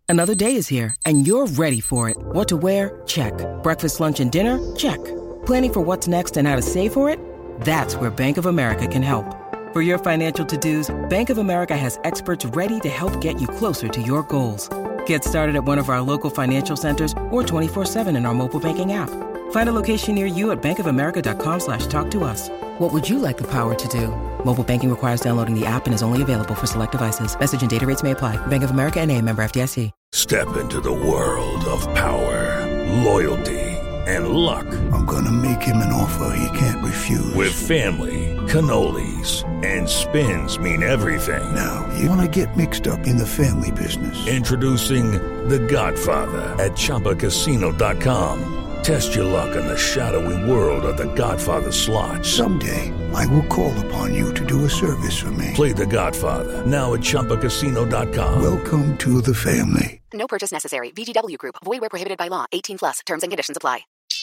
Another day is here, and you're ready for it. What to wear? Check. Breakfast, lunch, and dinner? Check. Planning for what's next and how to save for it? That's where Bank of America can help. For your financial to-dos, Bank of America has experts ready to help get you closer to your goals. Get started at one of our local financial centers or 24/7 in our mobile banking app. Find a location near you at bankofamerica.com/talktous. What would you like the power to do? Mobile banking requires downloading the app and is only available for select devices. Message and data rates may apply. Bank of America N.A., member FDIC. Step into the world of power, loyalty, and luck. I'm gonna make him an offer he can't refuse. With family, cannolis, and spins mean everything. Now, you wanna get mixed up in the family business. Introducing The Godfather at ChumbaCasino.com. Test your luck in the shadowy world of The Godfather slot. Someday, I will call upon you to do a service for me. Play The Godfather, now at ChumbaCasino.com. Welcome to the family. No purchase necessary. VGW Group. Void where prohibited by law. 18+. Terms and conditions apply.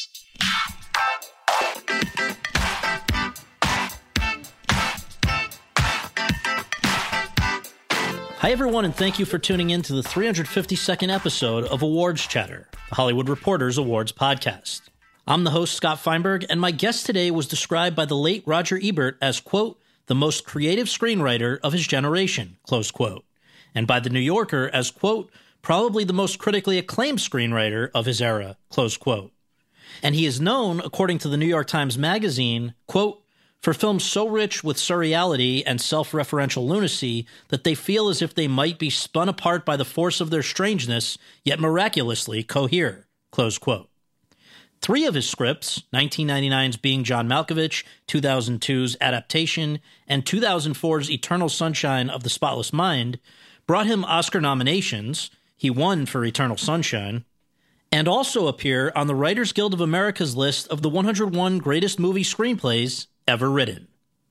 Hi, everyone, and thank you for tuning in to the 352nd episode of Awards Chatter, the Hollywood Reporter's awards podcast. I'm the host, Scott Feinberg, and my guest today was described by the late Roger Ebert as, quote, the most creative screenwriter of his generation, close quote, and by the New Yorker as, quote, probably the most critically acclaimed screenwriter of his era, close quote. And he is known, according to the New York Times Magazine, quote, for films so rich with surreality and self-referential lunacy that they feel as if they might be spun apart by the force of their strangeness, yet miraculously cohere, close quote. 3 of his scripts, 1999's Being John Malkovich, 2002's Adaptation, and 2004's Eternal Sunshine of the Spotless Mind, brought him Oscar nominations. He won for Eternal Sunshine, and also appear on the Writers Guild of America's list of the 101 greatest movie screenplays ever written.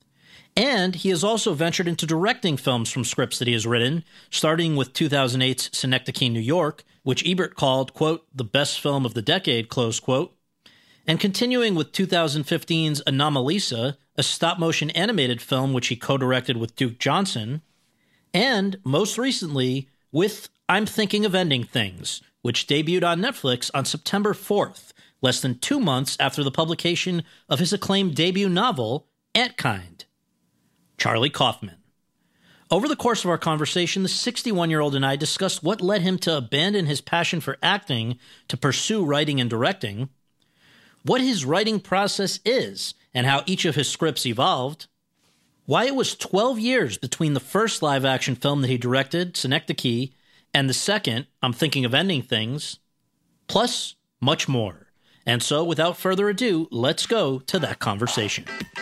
And he has also ventured into directing films from scripts that he has written, starting with 2008's Synecdoche, New York, which Ebert called, quote, the best film of the decade, close quote, and continuing with 2015's Anomalisa, a stop-motion animated film which he co-directed with Duke Johnson, and most recently with I'm Thinking of Ending Things, which debuted on Netflix on September 4th, less than 2 months after the publication of his acclaimed debut novel, Antkind. Charlie Kaufman. Over the course of our conversation, the 61-year-old and I discussed what led him to abandon his passion for acting to pursue writing and directing, what his writing process is and how each of his scripts evolved, why it was 12 years between the first live-action film that he directed, Synecdoche, and the second, I'm Thinking of Ending Things, plus much more. And so, without further ado, let's go to that conversation.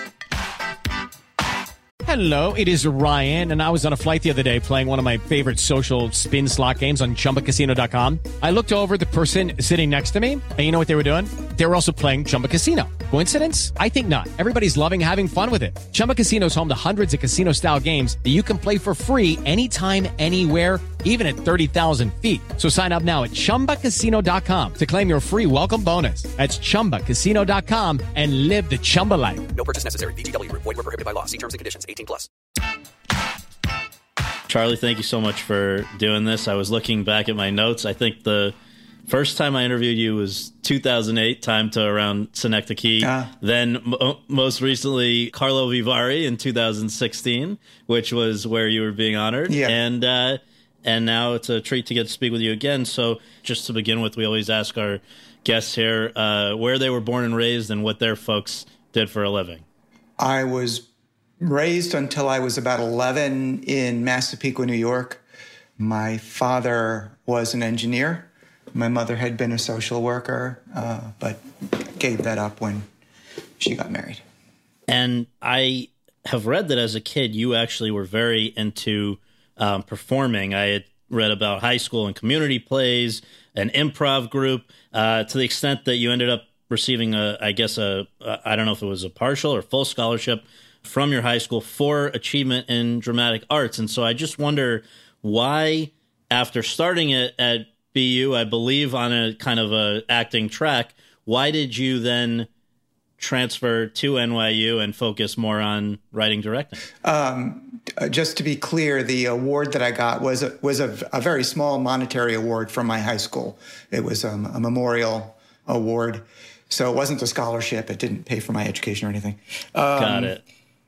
Hello, it is Ryan, and I was on a flight the other day playing one of my favorite social spin slot games on ChumbaCasino.com. I looked over at the person sitting next to me, and you know what they were doing? They were also playing Chumba Casino. Coincidence? I think not. Everybody's loving having fun with it. Chumba Casino is home to hundreds of casino-style games that you can play for free anytime, anywhere, even at 30,000 feet. So sign up now at ChumbaCasino.com to claim your free welcome bonus. That's ChumbaCasino.com and live the Chumba life. No purchase necessary. VGW Group. Void where prohibited by law. See terms and conditions. 18+. Charlie, thank you so much for doing this. I was looking back at my notes. I think the first time I interviewed you was 2008, time to around Synecdoche. Then most recently, Carlo Vivari in 2016, which was where you were being honored. Yeah. And now it's a treat to get to speak with you again. So just to begin with, we always ask our guests here where they were born and raised and what their folks did for a living. I was raised until I was about 11 in Massapequa, New York. My father was an engineer. My mother had been a social worker, but gave that up when she got married. And I have read that as a kid, you actually were very into performing. I had read about high school and community plays, an improv group, to the extent that you ended up receiving I don't know if it was a partial or full scholarship from your high school for achievement in dramatic arts. And so I just wonder why, after starting it at BU, I believe on a kind of a acting track, why did you then transfer to NYU and focus more on writing directing? Just to be clear, the award that I got was a very small monetary award from my high school. It was a memorial award, so it wasn't a scholarship. It didn't pay for my education or anything. Got it.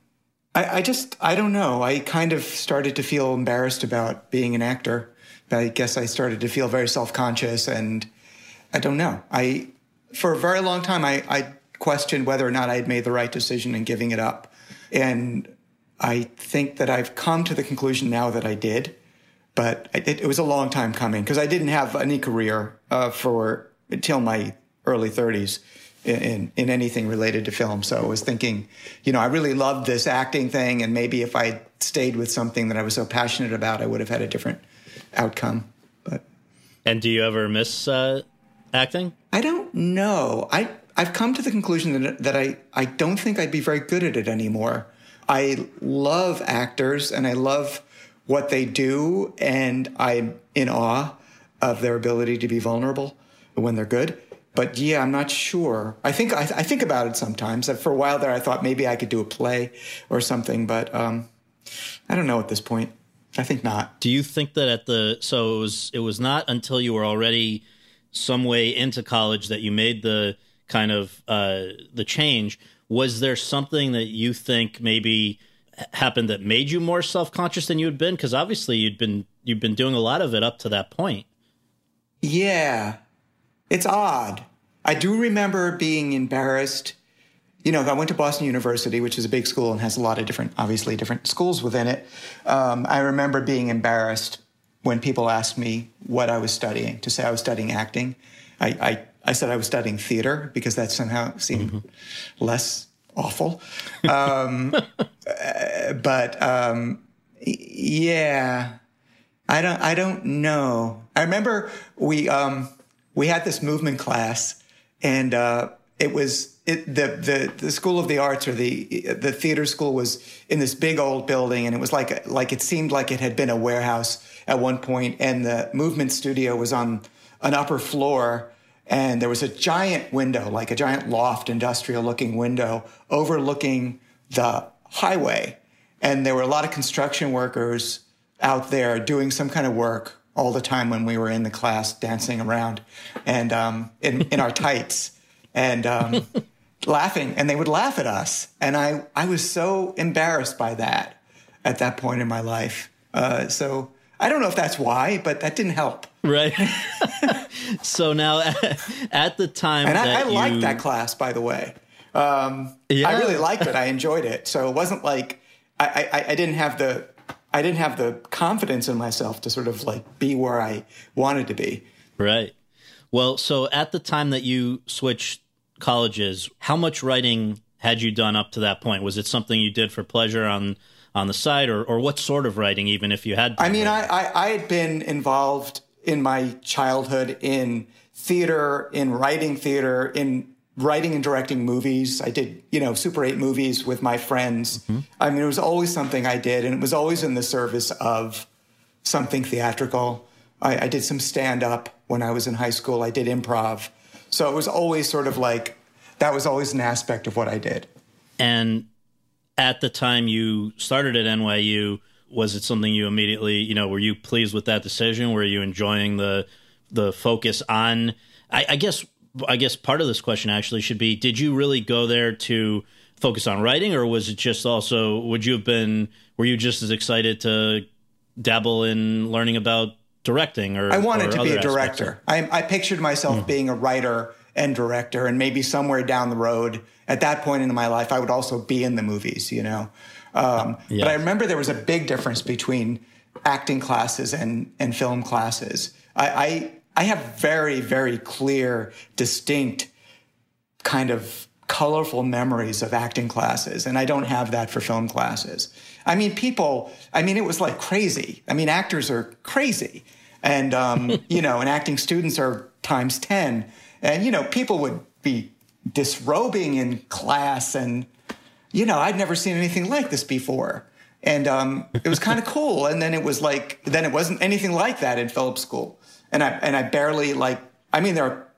I don't know. I kind of started to feel embarrassed about being an actor. I guess I started to feel very self-conscious, and I don't know. For a very long time, I questioned whether or not I had made the right decision in giving it up. And I think that I've come to the conclusion now that I did. But it was a long time coming because I didn't have any career until my early 30s in anything related to film. So I was thinking, I really loved this acting thing, and maybe if I stayed with something that I was so passionate about, I would have had a different outcome. And do you ever miss acting? I don't know. I've come to the conclusion that I don't think I'd be very good at it anymore. I love actors and I love what they do, and I'm in awe of their ability to be vulnerable when they're good. But yeah, I'm not sure. I think about it sometimes. For a while there, I thought maybe I could do a play or something, but I don't know at this point. I think not. Do you think that it was not until you were already some way into college that you made the kind of the change? Was there something that you think maybe happened that made you more self-conscious than you had been? Because obviously you've been doing a lot of it up to that point. Yeah, it's odd. I do remember being embarrassed. I went to Boston University, which is a big school and has a lot of different schools within it. I remember being embarrassed when people asked me what I was studying, to say I was studying acting. I said I was studying theater because that somehow seemed less awful. Yeah, I don't know. I remember we had this movement class, and it was the School of the Arts, or the theater school, was in this big old building, and it was like it seemed like it had been a warehouse at one point, and the movement studio was on an upper floor, and there was a giant window, like a giant loft, industrial-looking window overlooking the highway, and there were a lot of construction workers out there doing some kind of work all the time when we were in the class, dancing around, and in our tights, and laughing, and they would laugh at us. And I was so embarrassed by that at that point in my life. So I don't know if that's why, but that didn't help. Right. So now at the time, and I liked that class, by the way. I really liked it. I enjoyed it. So it wasn't like I didn't have the confidence in myself to sort of like be where I wanted to be. Right. Well, so at the time that you switched colleges, how much writing had you done up to that point? Was it something you did for pleasure on the side, or what sort of writing, even if you had? I mean, I had been involved in my childhood in theater, in writing and directing movies. I did, Super 8 movies with my friends. Mm-hmm. I mean, it was always something I did, and it was always in the service of something theatrical. I did some stand-up when I was in high school. I did improv. So it was always sort of like, that was always an aspect of what I did. And at the time you started at NYU, was it something you immediately, were you pleased with that decision? Were you enjoying the focus on, I guess part of this question actually should be, did you really go there to focus on writing, or was it just also, were you just as excited to dabble in learning about directing? Or I wanted to be a director. I pictured myself being a writer and director, and maybe somewhere down the road, at that point in my life, I would also be in the movies, Yes. But I remember there was a big difference between acting classes and film classes. I have very, very clear, distinct, kind of colorful memories of acting classes, and I don't have that for film classes. I mean, it was like crazy. I mean, actors are crazy. And, and acting students are times 10. And, people would be disrobing in class, and, I'd never seen anything like this before. And it was kind of cool. And then it wasn't anything like that in film school. And I barely there are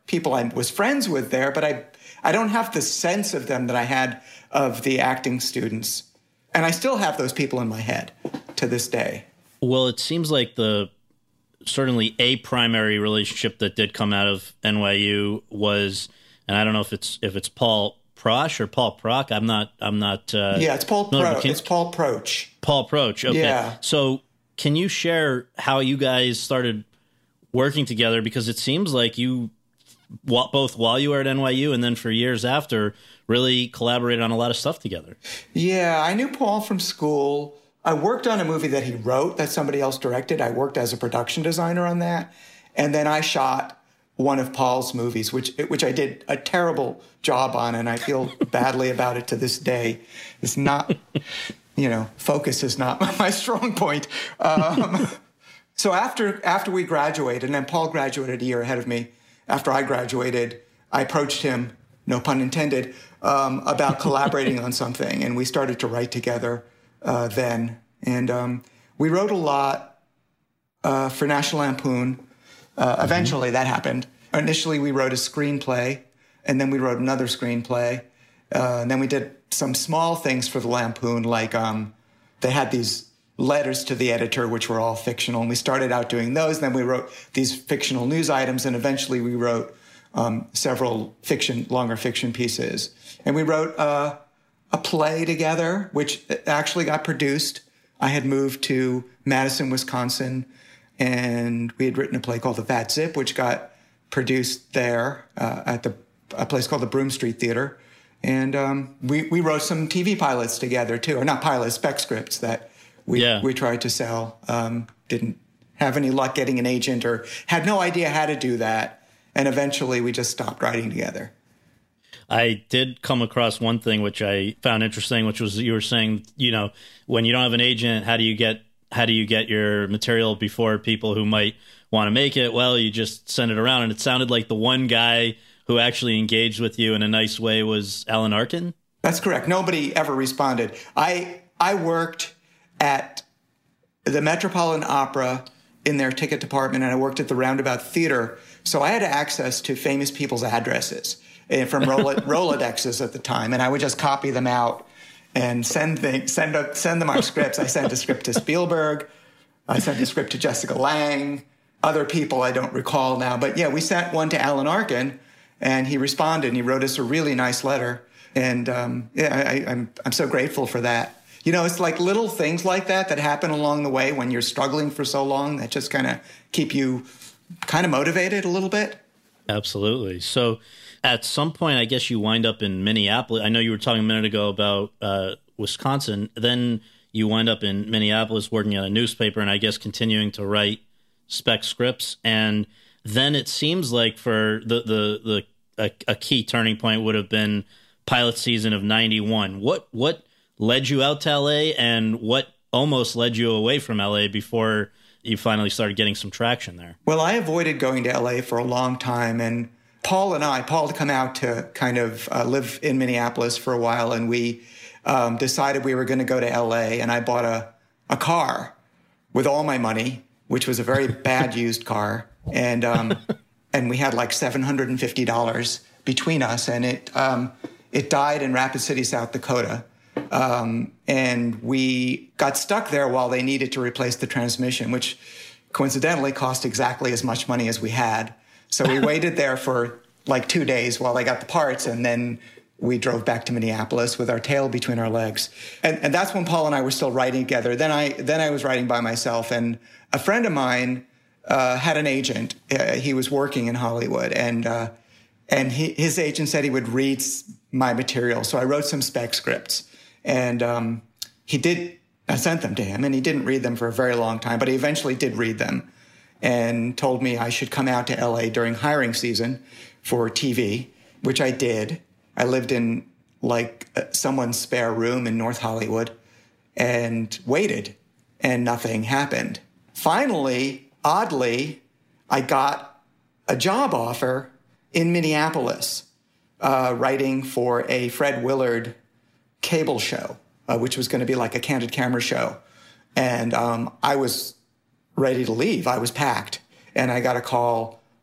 people I was friends with there, but I don't have the sense of them that I had of the acting students. And I still have those people in my head to this day. Well, it seems like certainly a primary relationship that did come out of NYU was, and I don't know if it's Paul Proch or Paul Proch. I'm not. Yeah, it's Paul Proch. It's Paul Proch. Paul Proch. Okay. Yeah. So, can you share how you guys started working together? Because it seems like you, both while you were at NYU and then for years after, really collaborated on a lot of stuff together. Yeah, I knew Paul from school. I worked on a movie that he wrote that somebody else directed. I worked as a production designer on that, and then I shot one of Paul's movies, which I did a terrible job on, and I feel badly about it to this day. It's not, focus is not my strong point. So after we graduated, and then Paul graduated a year ahead of me. After I graduated, I approached him, no pun intended, about collaborating on something, and we started to write together then. And we wrote a lot for National Lampoon. Eventually, that happened. Initially, we wrote a screenplay, and then we wrote another screenplay. And then we did some small things for the Lampoon, like they had these letters to the editor, which were all fictional, and we started out doing those. Then we wrote these fictional news items, and eventually we wrote several longer fiction pieces. And we wrote a play together, which actually got produced. I had moved to Madison, Wisconsin, and we had written a play called The Fat Zip, which got produced there at a place called the Broome Street Theater. And we wrote some TV pilots together, too. Or not pilots, spec scripts that we tried to sell. Didn't have any luck getting an agent or had no idea how to do that. And eventually we just stopped writing together. I did come across one thing which I found interesting, which was you were saying, when you don't have an agent, how do you get your material before people who might want to make it? Well, you just send it around. And it sounded like the one guy who actually engaged with you in a nice way was Alan Arkin. That's correct. Nobody ever responded. I worked at the Metropolitan Opera in their ticket department, and I worked at the Roundabout Theater. So I had access to famous people's addresses from Rolodexes at the time, and I would just copy them out and send them our scripts. I sent a script to Spielberg. I sent a script to Jessica Lange. Other people I don't recall now. But yeah, we sent one to Alan Arkin, and he responded, and he wrote us a really nice letter. And I'm so grateful for that. It's like little things like that happen along the way when you're struggling for so long that just kind of keep you kind of motivated a little bit. Absolutely. So at some point, I guess you wind up in Minneapolis. I know you were talking a minute ago about Wisconsin. Then you wind up in Minneapolis working at a newspaper and I guess continuing to write spec scripts. And then it seems like for a key turning point would have been pilot season of 91. What led you out to L.A. and what almost led you away from L.A. before you finally started getting some traction there? Well, I avoided going to L.A. for a long time, and Paul had come out to kind of live in Minneapolis for a while, and we decided we were going to go to L.A., and I bought a car with all my money, which was a very bad used car, and we had like $750 between us, and it died in Rapid City, South Dakota. And we got stuck there while they needed to replace the transmission, which coincidentally cost exactly as much money as we had. So we waited there for like 2 days while they got the parts, and then we drove back to Minneapolis with our tail between our legs. And that's when Paul and I were still writing together. Then I was writing by myself, and a friend of mine had an agent. He was working in Hollywood, and his agent said he would read my material. So I wrote some spec scripts. And I sent them to him, and he didn't read them for a very long time, but he eventually did read them and told me I should come out to LA during hiring season for TV, which I did. I lived in like someone's spare room in North Hollywood and waited, and nothing happened. Finally, oddly, I got a job offer in Minneapolis, writing for a Fred Willard cable show, which was going to be like a candid camera show. And I was ready to leave. I was packed. And I got a call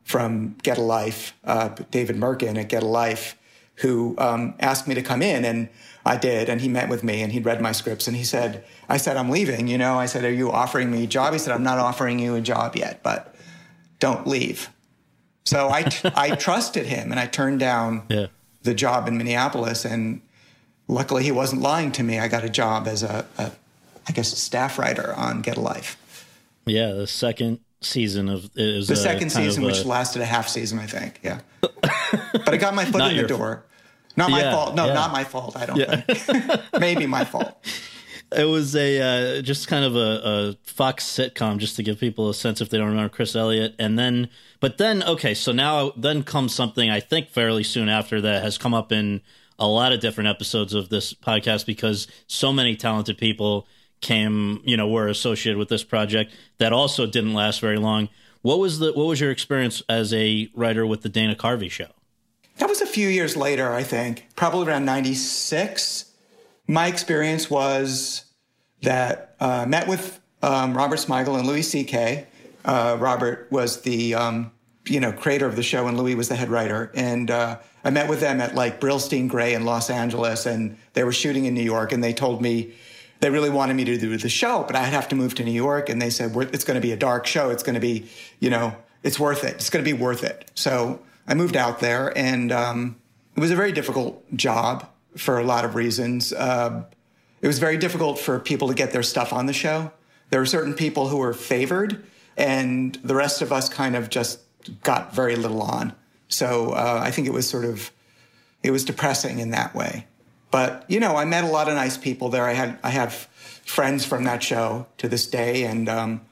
from Get a Life, David Merkin at Get a Life, who asked me to come in, and I did, and he met with me, and he'd read my scripts, and I said, I'm leaving, I said, are you offering me a job? He said, I'm not offering you a job yet, but don't leave. So I trusted him, and I turned down the job in Minneapolis, and luckily he wasn't lying to me. I got a job as a staff writer on Get a Life. Yeah, the second season of the second season, which lasted a half season, I think. Yeah, but I got my foot in the door. Not my fault. No, not my fault. I don't think. Maybe my fault. It was just kind of a Fox sitcom, just to give people a sense if they don't remember Chris Elliott. But then, okay, so now then comes something I think fairly soon after that has come up in a lot of different episodes of this podcast because so many talented people were associated with this project that also didn't last very long. What was your experience as a writer with the Dana Carvey show? That was a few years later, I think, probably around 96. My experience was that I met with Robert Smigel and Louis C.K. Robert was the creator of the show, and Louis was the head writer. And I met with them at like Brillstein Gray in Los Angeles, and they were shooting in New York, and they told me they really wanted me to do the show, but I'd have to move to New York. And they said, it's going to be a dark show. It's going to be, it's worth it. It's going to be worth it. So I moved out there, and it was a very difficult job for a lot of reasons. It was very difficult for people to get their stuff on the show. There were certain people who were favored, and the rest of us kind of just got very little on. So I think it was depressing in that way. But, I met a lot of nice people there. I have friends from that show to this day. And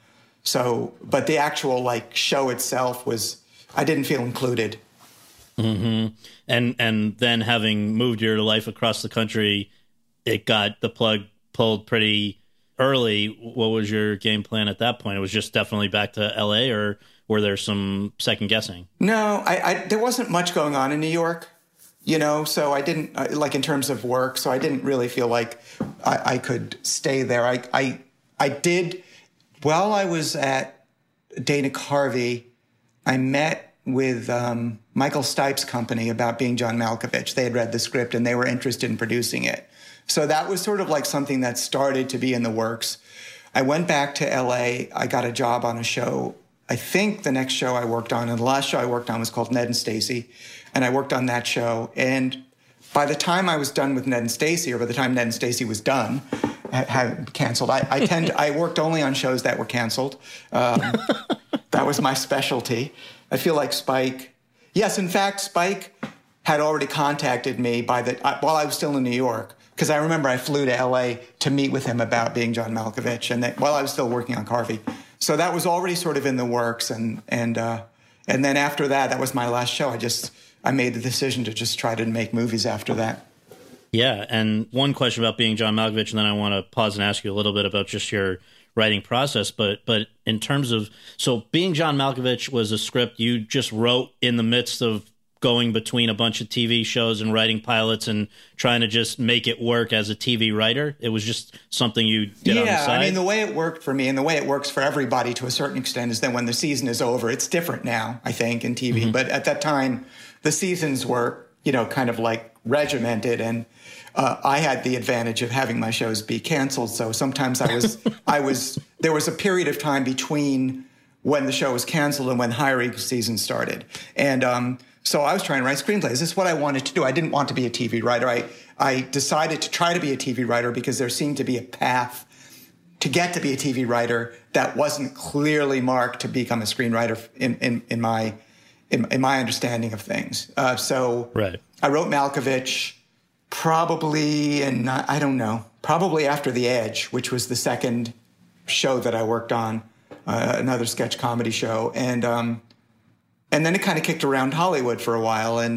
but the actual show itself I didn't feel included. Mm-hmm. And then having moved your life across the country, it got the plug pulled pretty early. What was your game plan at that point? It was just definitely back to LA, or were there some second guessing? No, there wasn't much going on in New York. So I didn't in terms of work. So I didn't really feel like I could stay there. I did while I was at Dana Carvey. I met with Michael Stipe's company about Being John Malkovich. They had read the script and they were interested in producing it. So that was sort of like something that started to be in the works. I went back to LA. I got a job on a show. I think the next show I worked on, and the last show I worked on was called Ned and Stacey. And I worked on that show. And by the time I was done with Ned and Stacey, or by the time Ned and Stacey was done, had canceled. I worked only on shows that were canceled. That was my specialty. I feel like Spike. Yes, in fact, Spike had already contacted me while I was still in New York, because I remember I flew to LA to meet with him about Being John Malkovich, and while I was still working on Carvey. So that was already sort of in the works, and then after that was my last show. I made the decision to just try to make movies after that. Yeah, and one question about Being John Malkovich, and then I want to pause and ask you a little bit about just your writing process. But in terms of, so Being John Malkovich was a script you just wrote in the midst of going between a bunch of TV shows and writing pilots and trying to just make it work as a TV writer? It was just something you did on the side? Yeah, I mean, the way it worked for me and the way it works for everybody to a certain extent is that when the season is over, it's different now, I think, in TV. Mm-hmm. But at that time, the seasons were, kind of like regimented, and I had the advantage of having my shows be canceled. So sometimes there was a period of time between when the show was canceled and when hiring season started. And so I was trying to write screenplays. This is what I wanted to do. I didn't want to be a TV writer. I decided to try to be a TV writer because there seemed to be a path to get to be a TV writer that wasn't clearly marked to become a screenwriter in my understanding of things. So right. I wrote Malkovich probably after The Edge, which was the second show that I worked on, another sketch comedy show. And then it kind of kicked around Hollywood for a while. And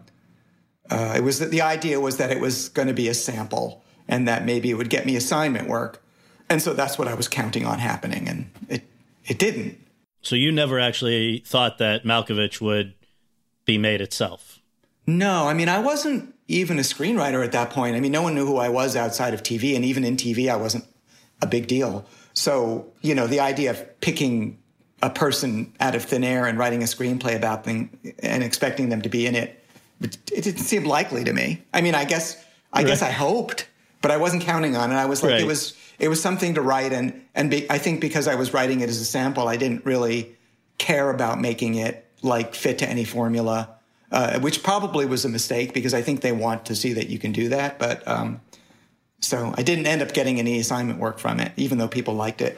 the idea was that it was going to be a sample and that maybe it would get me assignment work. And so that's what I was counting on happening. And it didn't. So you never actually thought that Malkovich would be made itself? No, I mean, I wasn't even a screenwriter at that point. I mean, no one knew who I was outside of TV. And even in TV, I wasn't a big deal. So, the idea of picking a person out of thin air and writing a screenplay about them and expecting them to be in it. It didn't seem likely to me. I mean, I guess I hoped, but I wasn't counting on it. I was like, it was something to write, and I think because I was writing it as a sample, I didn't really care about making it like fit to any formula, which probably was a mistake because I think they want to see that you can do that. But so I didn't end up getting any assignment work from it, even though people liked it.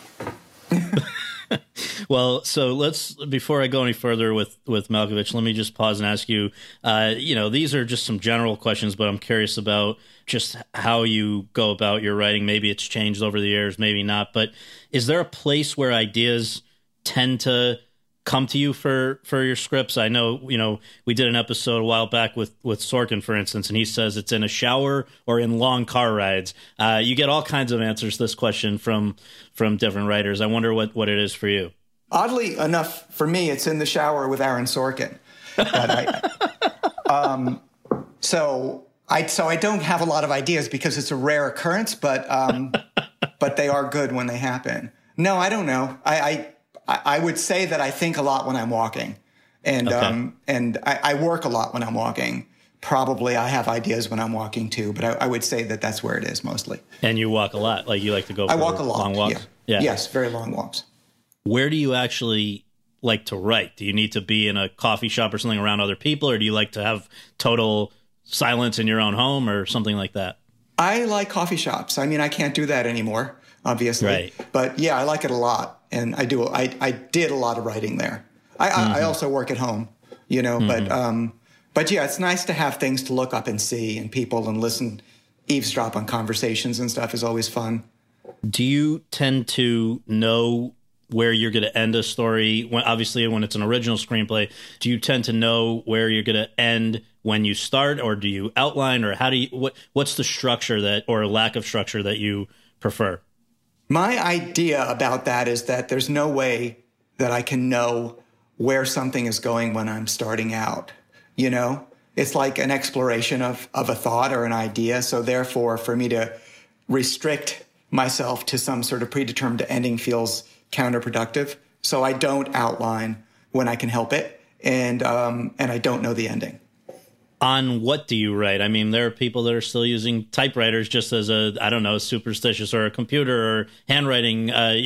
Well, so before I go any further with Malkovich, let me just pause and ask you, these are just some general questions, but I'm curious about just how you go about your writing. Maybe it's changed over the years, maybe not, but is there a place where ideas tend to come to you for your scripts? I know, we did an episode a while back with Sorkin, for instance, and he says it's in a shower or in long car rides. You get all kinds of answers to this question from different writers. I wonder what it is for you. Oddly enough, for me, it's in the shower with Aaron Sorkin. So I don't have a lot of ideas because it's a rare occurrence, but they are good when they happen. No, I don't know. I would say that I think a lot when I'm walking, and I work a lot when I'm walking. Probably I have ideas when I'm walking too, but I would say that that's where it is mostly. And you walk a lot, like you like to go for walk a lot, long walks? Yeah. Yes, very long walks. Where do you actually like to write? Do you need to be in a coffee shop or something around other people, or do you like to have total silence in your own home or something like that? I like coffee shops. I mean, I can't do that anymore, obviously. Right. But yeah, I like it a lot. And I did a lot of writing there. I also work at home, but yeah, it's nice to have things to look up and see and people and listen, eavesdrop on conversations and stuff is always fun. Do you tend to know where you're going to end a story? When it's an original screenplay, do you tend to know where you're going to end when you start, or do you outline, or what's the structure or lack of structure that you prefer? My idea about that is that there's no way that I can know where something is going when I'm starting out. It's like an exploration of a thought or an idea. So therefore, for me to restrict myself to some sort of predetermined ending feels counterproductive. So I don't outline when I can help it, and I don't know the ending. On what do you write? I mean, there are people that are still using typewriters just as superstitious, or a computer, or handwriting,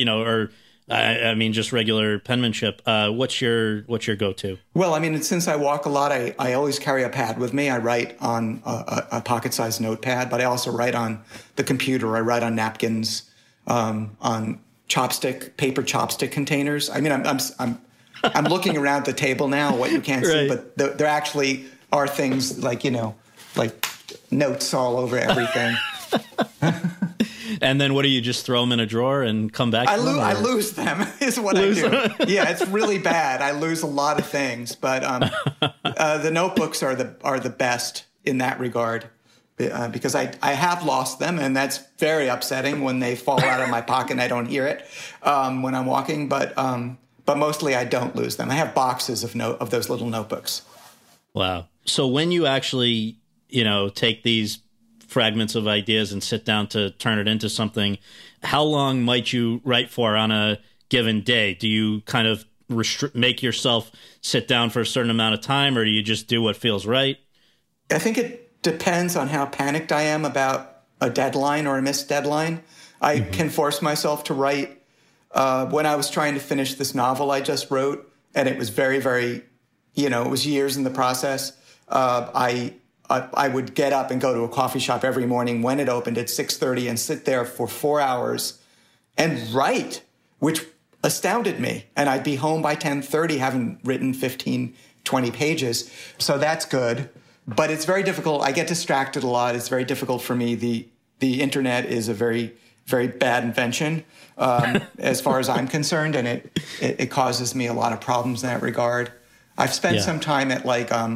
just regular penmanship. What's your go-to? Well, I mean, since I walk a lot, I always carry a pad with me. I write on a pocket-sized notepad, but I also write on the computer. I write on napkins, on paper chopstick containers. I mean, I'm looking around the table now, what you can't see, but there actually are things like notes all over everything. And then what do you just throw them in a drawer and come back? I lose them is what I do. Yeah, it's really bad. I lose a lot of things, but the notebooks are the best in that regard because I have lost them, and that's very upsetting when they fall out of my pocket and I don't hear it when I'm walking. But mostly I don't lose them. I have boxes of those little notebooks. Wow. So when you actually, take these fragments of ideas and sit down to turn it into something, how long might you write for on a given day? Do you kind of make yourself sit down for a certain amount of time, or do you just do what feels right? I think it depends on how panicked I am about a deadline or a missed deadline. I can force myself to write. When I was trying to finish this novel I just wrote, and it was very, very, it was years in the process, I would get up and go to a coffee shop every morning when it opened at 6:30 and sit there for 4 hours and write, which astounded me. And I'd be home by 10:30 having written 15, 20 pages. So that's good. But it's very difficult. I get distracted a lot. It's very difficult for me. The internet is a very, very bad invention as far as I'm concerned, and it causes me a lot of problems in that regard. I've spent some time at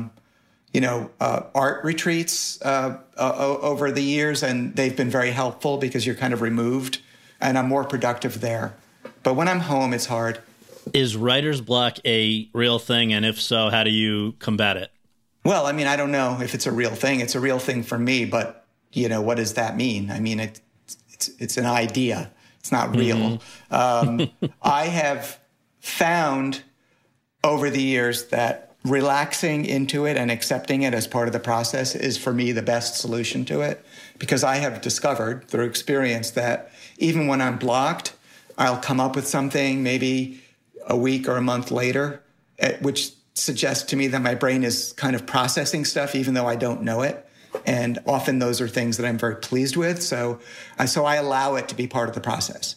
art retreats over the years, and they've been very helpful because you're kind of removed, and I'm more productive there. But when I'm home, it's hard. Is writer's block a real thing? And if so, how do you combat it? Well, I mean, I don't know if it's a real thing. It's a real thing for me, but, what does that mean? I mean, it's an idea. It's not real. I have found over the years that relaxing into it and accepting it as part of the process is, for me, the best solution to it. Because I have discovered through experience that even when I'm blocked, I'll come up with something maybe a week or a month later, which suggests to me that my brain is kind of processing stuff, even though I don't know it. And often those are things that I'm very pleased with. So I allow it to be part of the process.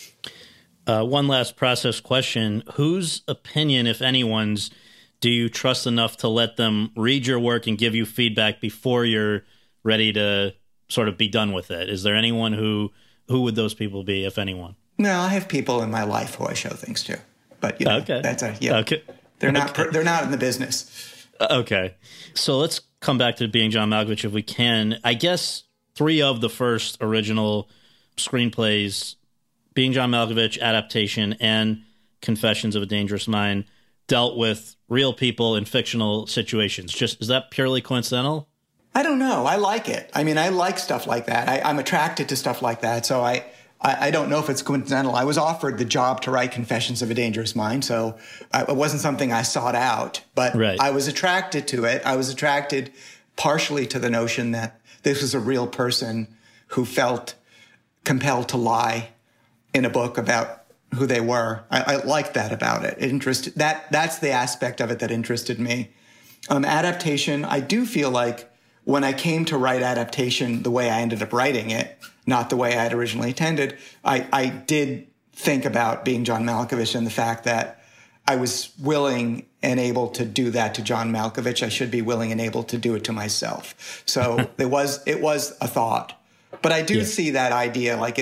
One last process question. Whose opinion, if anyone's, do you trust enough to let them read your work and give you feedback before you're ready to sort of be done with it? Is there anyone who would those people be, if anyone? No, I have people in my life who I show things to. But, you know, okay. That's okay. They're not in the business. Okay. So let's come back to Being John Malkovich if we can. I guess 3 of the first original screenplays, Being John Malkovich, adaptation, and Confessions of a Dangerous Mind, dealt with real people in fictional situations. Is that purely coincidental? I don't know. I like it. I mean, I like stuff like that. I'm attracted to stuff like that. So I don't know if it's coincidental. I was offered the job to write Confessions of a Dangerous Mind, so it wasn't something I sought out, but right. I was attracted to it. I was attracted partially to the notion that this was a real person who felt compelled to lie in a book about who they were. I liked that about it. That's the aspect of it that interested me. Adaptation, I do feel like when I came to write adaptation the way I ended up writing it, not the way I had originally intended, I did think about Being John Malkovich and the fact that I was willing and able to do that to John Malkovich. I should be willing and able to do it to myself. So it was a thought. But I do see that idea, like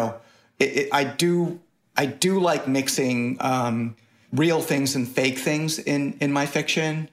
I do like mixing real things and fake things in my fiction.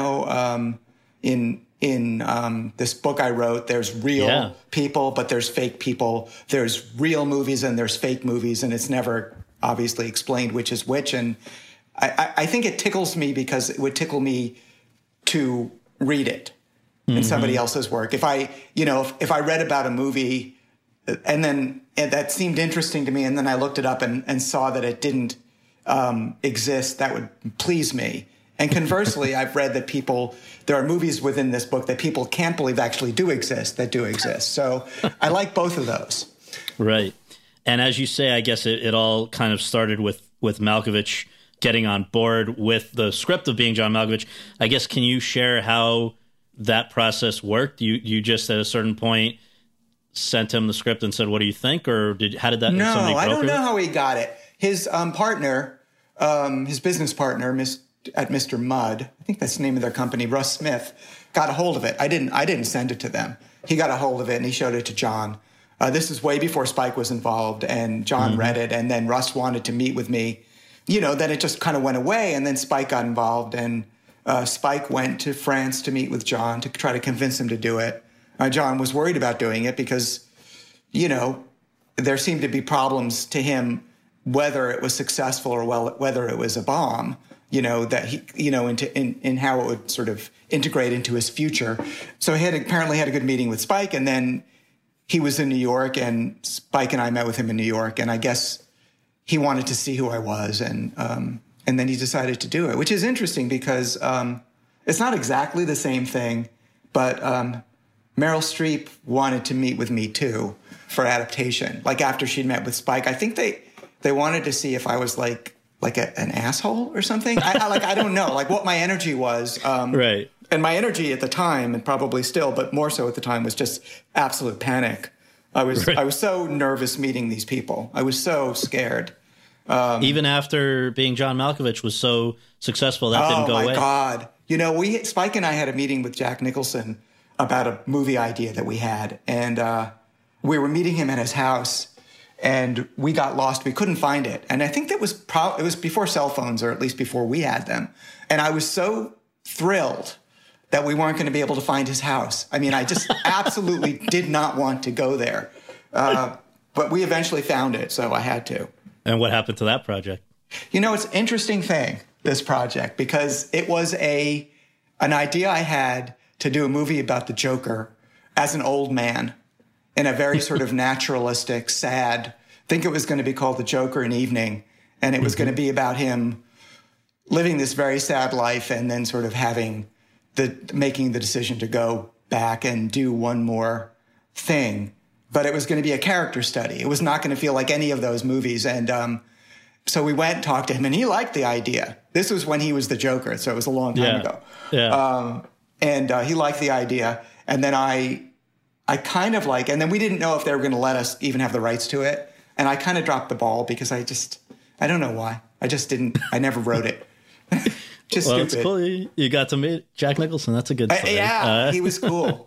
In this book I wrote, there's real people, but there's fake people. There's real movies and there's fake movies, and it's never obviously explained which is which. And I think it tickles me because it would tickle me to read it in somebody else's work. If I read about a movie and that seemed interesting to me, and then I looked it up and saw that it didn't exist, that would please me. And conversely, I've read that there are movies within this book that people can't believe actually do exist. So I like both of those. Right. And as you say, I guess it all kind of started with Malkovich getting on board with the script of Being John Malkovich. I guess, can you share how that process worked? You just at a certain point sent him the script and said, what do you think? Or how did that? No, I don't know how he got it. His partner, his business partner, at Mr. Mudd, I think that's the name of their company, Russ Smith, got a hold of it. I didn't send it to them. He got a hold of it and he showed it to John. This is way before Spike was involved, and John read it, and then Russ wanted to meet with me. Then it just kind of went away, and then Spike got involved, and Spike went to France to meet with John to try to convince him to do it. John was worried about doing it because, there seemed to be problems to him whether it was successful or whether it was a bomb. That he, in how it would sort of integrate into his future. So he apparently had a good meeting with Spike, and then he was in New York, and Spike and I met with him in New York, and I guess he wanted to see who I was, and then he decided to do it, which is interesting because it's not exactly the same thing, but Meryl Streep wanted to meet with me too for adaptation. Like after she'd met with Spike, I think they wanted to see if I was like an asshole or something. I don't know, like what my energy was. Right. And my energy at the time, and probably still, but more so at the time, was just absolute panic. I was so nervous meeting these people. I was so scared. Even after Being John Malkovich was so successful, that didn't go away. Oh, my God. Spike and I had a meeting with Jack Nicholson about a movie idea that we had. And we were meeting him at his house. And we got lost. We couldn't find it. And I think that it was before cell phones, or at least before we had them. And I was so thrilled that we weren't going to be able to find his house. I mean, I just absolutely did not want to go there. But we eventually found it, so I had to. And what happened to that project? It's an interesting thing, this project, because it was an idea I had to do a movie about the Joker as an old man. In a very sort of naturalistic, sad, I think it was going to be called The Joker in Evening. And it was going to be about him living this very sad life and then sort of making the decision to go back and do one more thing. But it was going to be a character study. It was not going to feel like any of those movies. And so we went and talked to him, and he liked the idea. This was when he was the Joker, so it was a long time ago. Yeah. And he liked the idea. And then I kind of and then we didn't know if they were going to let us even have the rights to it. And I kind of dropped the ball because I don't know why. I never wrote it. Just well, stupid. It's cool. You got to meet Jack Nicholson. That's a good story. Yeah, he was cool.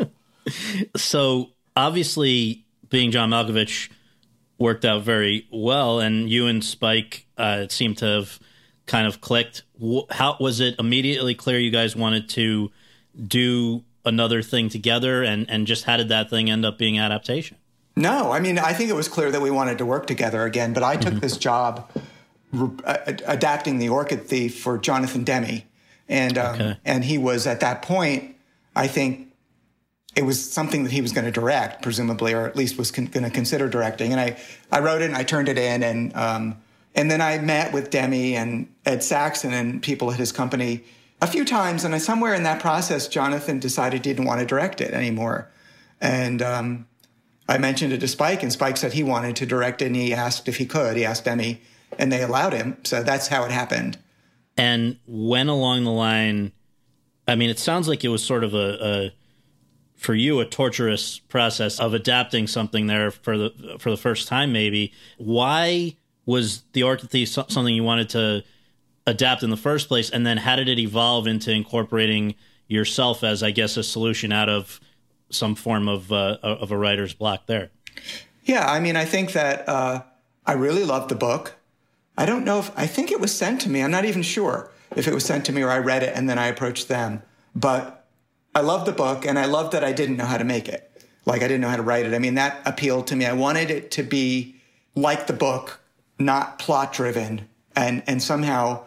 So obviously being John Malkovich worked out very well, and you and Spike seem to have kind of clicked. How was it immediately clear you guys wanted to do another thing together, and just how did that thing end up being adaptation? No, I mean, I think it was clear that we wanted to work together again, but I took this job adapting The Orchid Thief for Jonathan Demme. And he was, at that point, I think it was something that he was going to direct, presumably, or at least was going to consider directing. And I wrote it and I turned it in. And then I met with Demme and Ed Saxon and people at his company a few times. And somewhere in that process, Jonathan decided he didn't want to direct it anymore. And I mentioned it to Spike, and Spike said he wanted to direct it, and he asked if he could. He asked Demme, and they allowed him. So that's how it happened. And when along the line, I mean, it sounds like it was sort of for you, a torturous process of adapting something there for the first time, maybe. Why was The Orchid Thief something you wanted to adapt in the first place? And then how did it evolve into incorporating yourself as, I guess, a solution out of some form of a writer's block there? Yeah, I mean, I think that I really loved the book. I don't know I think it was sent to me. I'm not even sure if it was sent to me or I read it and then I approached them. But I loved the book, and I loved that I didn't know how to make it. Like, I didn't know how to write it. I mean, that appealed to me. I wanted it to be like the book, not plot driven. And somehow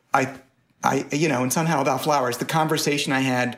and somehow About Flowers, the conversation I had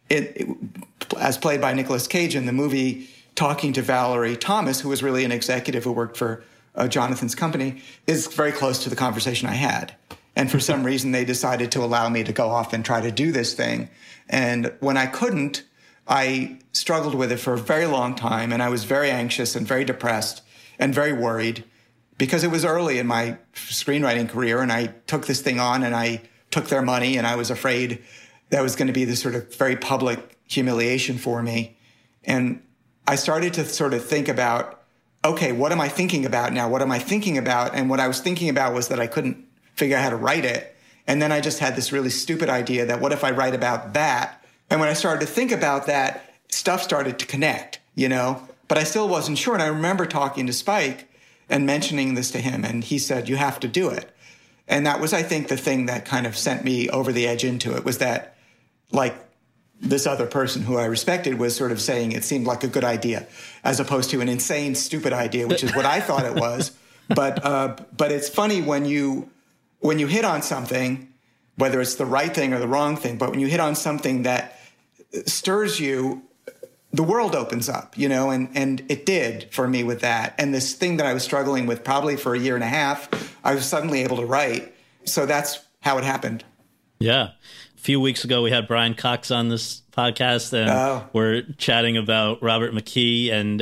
as played by Nicolas Cage in the movie, talking to Valerie Thomas, who was really an executive who worked for Jonathan's company, is very close to the conversation I had. And for some reason, they decided to allow me to go off and try to do this thing. And when I couldn't, I struggled with it for a very long time. And I was very anxious and very depressed and very worried because it was early in my screenwriting career. And I took this thing on and I took their money, and I was afraid that was going to be this sort of very public humiliation for me. And I started to sort of think about, okay, what am I thinking about now? What am I thinking about? And what I was thinking about was that I couldn't figure out how to write it. And then I just had this really stupid idea that what if I write about that? And when I started to think about that, stuff started to connect, but I still wasn't sure. And I remember talking to Spike and mentioning this to him, and he said, you have to do it. And that was, I think, the thing that kind of sent me over the edge into it, was that, like, this other person who I respected was sort of saying it seemed like a good idea, as opposed to an insane, stupid idea, which is what I thought it was. But it's funny when you hit on something, whether it's the right thing or the wrong thing, but when you hit on something that stirs you, the world opens up, and it did for me with that. And this thing that I was struggling with probably for a year and a half, I was suddenly able to write. So that's how it happened. Yeah. A few weeks ago, we had Brian Cox on this podcast, and we're chatting about Robert McKee and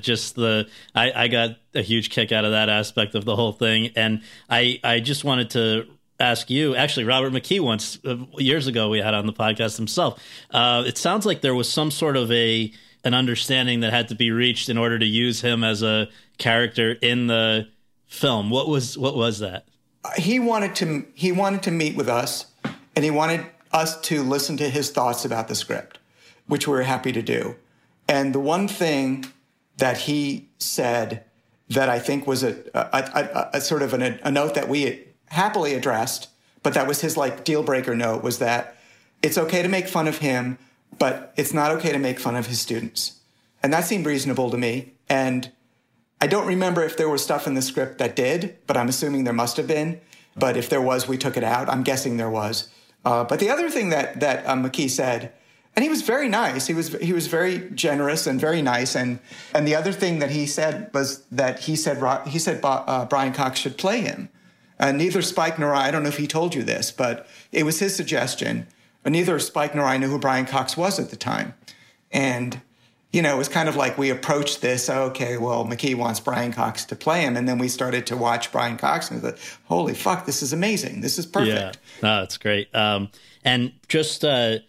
I got a huge kick out of that aspect of the whole thing. And I just wanted to ask you, actually, Robert McKee once, years ago, we had on the podcast himself. It sounds like there was some sort of an understanding that had to be reached in order to use him as a character in the film. What was that? He wanted to meet with us, and he wanted us to listen to his thoughts about the script, which we were happy to do. And the one thing that he said that I think was a sort of a note that we happily addressed, but that was his deal breaker note, was that it's okay to make fun of him, but it's not okay to make fun of his students. And that seemed reasonable to me. And I don't remember if there was stuff in the script that did, but I'm assuming there must have been. But if there was, we took it out. I'm guessing there was. But the other thing that McKee said, and he was very nice. He was very generous and very nice. And the other thing that he said was that he said Brian Cox should play him. Neither Spike nor I don't know if he told you this, but it was his suggestion. Neither Spike nor I knew who Brian Cox was at the time. And, it was kind of like we approached this, okay, well, McKee wants Brian Cox to play him. And then we started to watch Brian Cox and we thought, holy fuck, this is amazing. This is perfect. Yeah, no, that's great. And just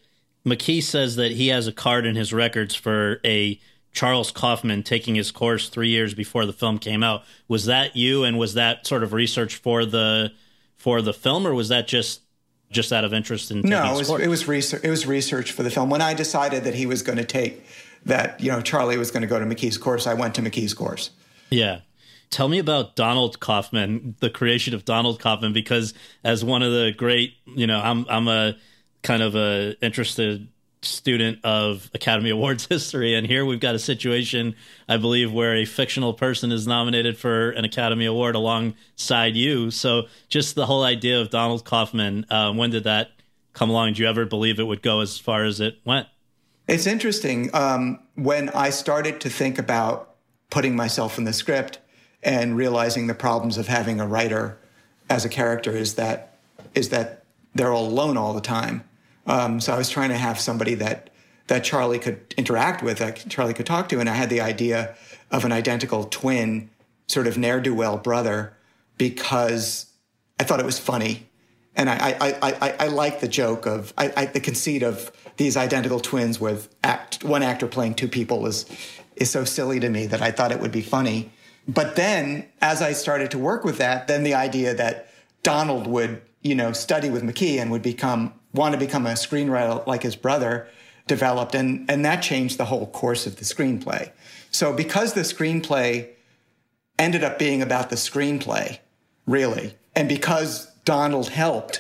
McKee says that he has a card in his records for a Charles Kaufman taking his course 3 years before the film came out. Was that you, and was that sort of research for the film, or was that just out of interest in taking his course? It was research. It was research for the film. When I decided that he was going to take that, Charlie was going to go to McKee's course, I went to McKee's course. Yeah. Tell me about Donald Kaufman, the creation of Donald Kaufman, because as one of the great, I'm a kind of a interested student of Academy Awards history, and here we've got a situation, I believe, where a fictional person is nominated for an Academy Award alongside you. So just the whole idea of Donald Kaufman, when did that come along? Did you ever believe it would go as far as it went? It's interesting. When I started to think about putting myself in the script and realizing the problems of having a writer as a character is that they're all alone all the time. So I was trying to have somebody that Charlie could interact with, that Charlie could talk to. And I had the idea of an identical twin, sort of ne'er-do-well brother, because I thought it was funny. And I like the joke of, the conceit of these identical twins with one actor playing two people is so silly to me that I thought it would be funny. But then as I started to work with that, then the idea that Donald would, study with McKee and would want to become a screenwriter like his brother developed. And that changed the whole course of the screenplay. So because the screenplay ended up being about the screenplay, really, and because Donald helped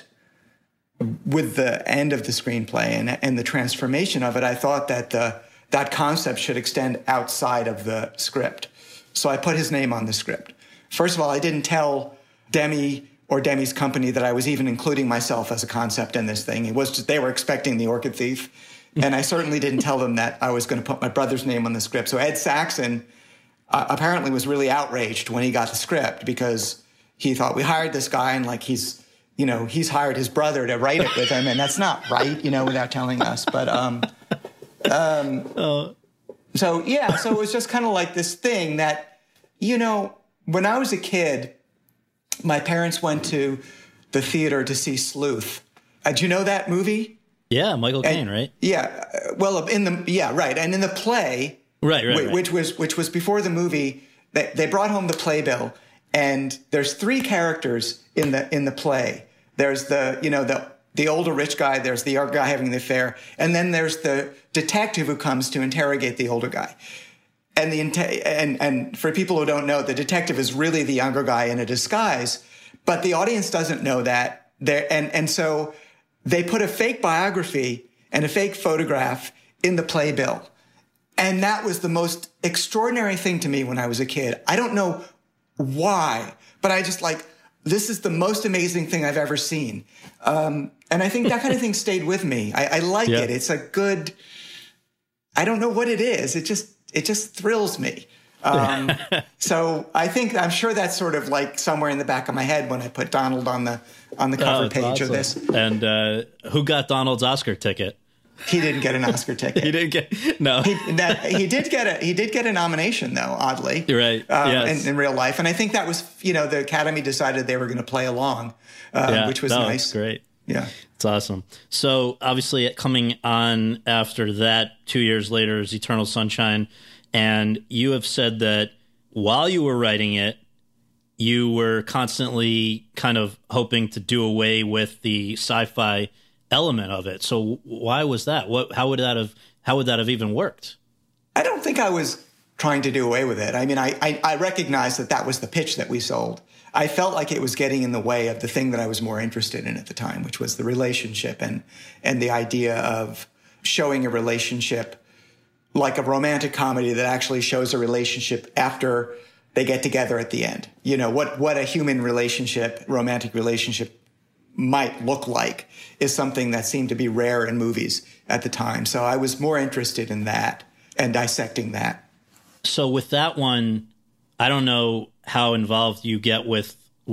with the end of the screenplay and the transformation of it, I thought that that concept should extend outside of the script. So I put his name on the script. First of all, I didn't tell Demi or Demi's company that I was even including myself as a concept in this thing. It was just, they were expecting The Orchid Thief. And I certainly didn't tell them that I was going to put my brother's name on the script. So Ed Saxon apparently was really outraged when he got the script, because he thought, we hired this guy and he's hired his brother to write it with him. And that's not right, without telling us. But, so it was just kind of like this thing that, when I was a kid, my parents went to the theater to see Sleuth. Do you know that movie? Yeah, Michael Caine, right? Yeah. Well, right. And in the play, right. which was before the movie, they brought home the playbill, and there's three characters in the play. There's the older rich guy, there's the young guy having the affair, and then there's the detective who comes to interrogate the older guy. And and for people who don't know, the detective is really the younger guy in a disguise, but the audience doesn't know that. And so they put a fake biography and a fake photograph in the playbill. And that was the most extraordinary thing to me when I was a kid. I don't know why, but I just this is the most amazing thing I've ever seen. And I think that kind of thing stayed with me. I like it. It's a good, I don't know what it is. It just thrills me. So I'm sure that's sort of somewhere in the back of my head when I put Donald on the cover page of this. And who got Donald's Oscar ticket? He didn't get an Oscar ticket. He didn't get no. He did get a nomination though. Oddly, you're right. Yes. in real life, and I think that was the Academy decided they were going to play along, which was nice. That's great. Yeah, it's awesome. So obviously, coming on after that, 2 years later, is Eternal Sunshine, and you have said that while you were writing it, you were constantly kind of hoping to do away with the sci-fi element of it. So why was that? How would that have even worked? I don't think I was trying to do away with it. I mean, I recognized that was the pitch that we sold. I felt like it was getting in the way of the thing that I was more interested in at the time, which was the relationship and the idea of showing a relationship like a romantic comedy that actually shows a relationship after they get together at the end. What a human relationship, romantic relationship might look like is something that seemed to be rare in movies at the time. So I was more interested in that and dissecting that. So with that one, I don't know how involved you get with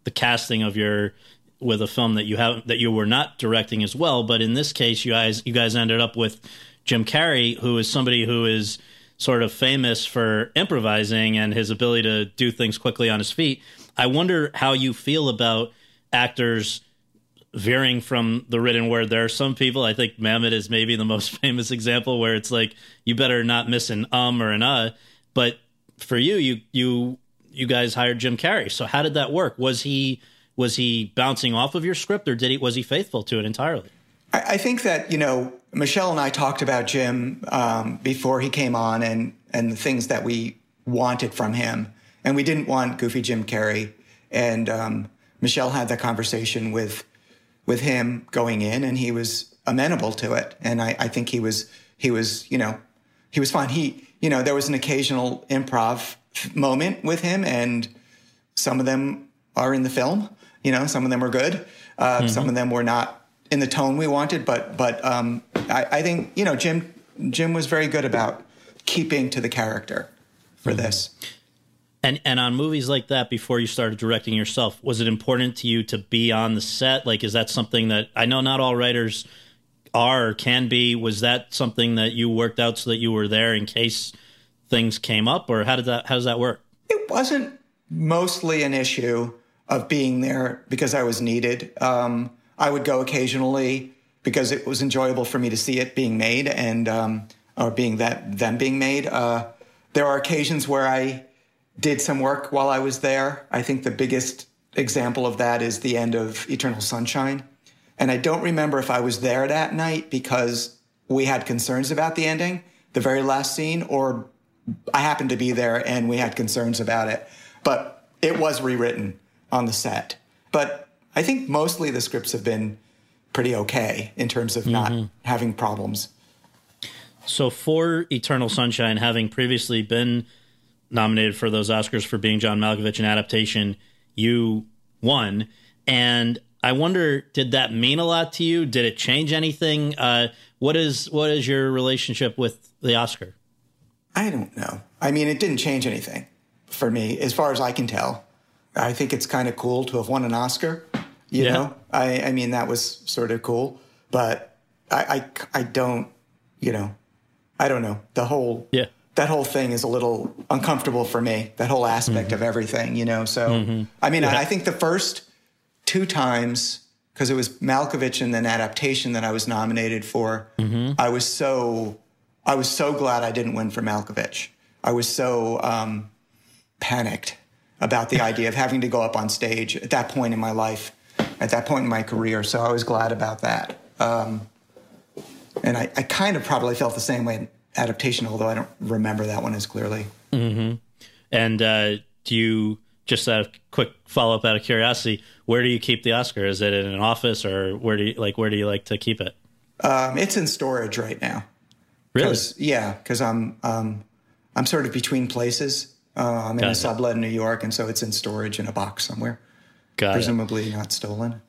the casting of with a film that you were not directing as well. But in this case, you guys ended up with Jim Carrey, who is somebody who is sort of famous for improvising and his ability to do things quickly on his feet. I wonder how you feel about actors veering from the written word. There are some people, I think Mamet is maybe the most famous example, where it's like, you better not miss an or an but for you guys hired Jim Carrey. So how did that work? Was he bouncing off of your script, or was he faithful to it entirely? I think that, Michelle and I talked about Jim before he came on and the things that we wanted from him. And we didn't want goofy Jim Carrey. And Michelle had that conversation with him going in, and he was amenable to it. And I think he was fine. There was an occasional improv moment with him, and some of them are in the film. Some of them are good. Some of them were not in the tone we wanted. But I think, Jim was very good about keeping to the character for this. And on movies like that, before you started directing yourself, was it important to you to be on the set? Like, is that something that, I know not all writers are or can be, was that something that you worked out so that you were there in case things came up, or how does that work? It wasn't mostly an issue of being there because I was needed. I would go occasionally because it was enjoyable for me to see it being made and or being them being made. There are occasions where I did some work while I was there. I think the biggest example of that is the end of Eternal Sunshine. And I don't remember if I was there that night because we had concerns about the ending, the very last scene, or I happened to be there and we had concerns about it. But it was rewritten on the set. But I think mostly the scripts have been pretty okay in terms of not having problems. So for Eternal Sunshine, having previously been nominated for those Oscars for being John Malkovich in adaptation, you won. And I wonder, did that mean a lot to you? Did it change anything? What is your relationship with the Oscar? I don't know. I mean, it didn't change anything for me, as far as I can tell. I think it's kind of cool to have won an Oscar, you know? I mean, that was sort of cool. But I don't, I don't know. That whole thing is a little uncomfortable for me, that whole aspect of everything, So, I mean, I think the first two times, because it was Malkovich and then adaptation that I was nominated for, I was so glad I didn't win for Malkovich. I was so panicked about the idea of having to go up on stage at that point in my life, at that point in my career. So I was glad about that. And I kind of probably felt the same way in adaptation, although I don't remember that one as clearly. And do you, just a quick follow-up out of curiosity, where do you keep the Oscar? Is it in an office, or where do you like to keep it? It's in storage right now. Really? Because I'm sort of between places. I'm in a sublet in New York, and so it's in storage in a box somewhere. Presumably not stolen.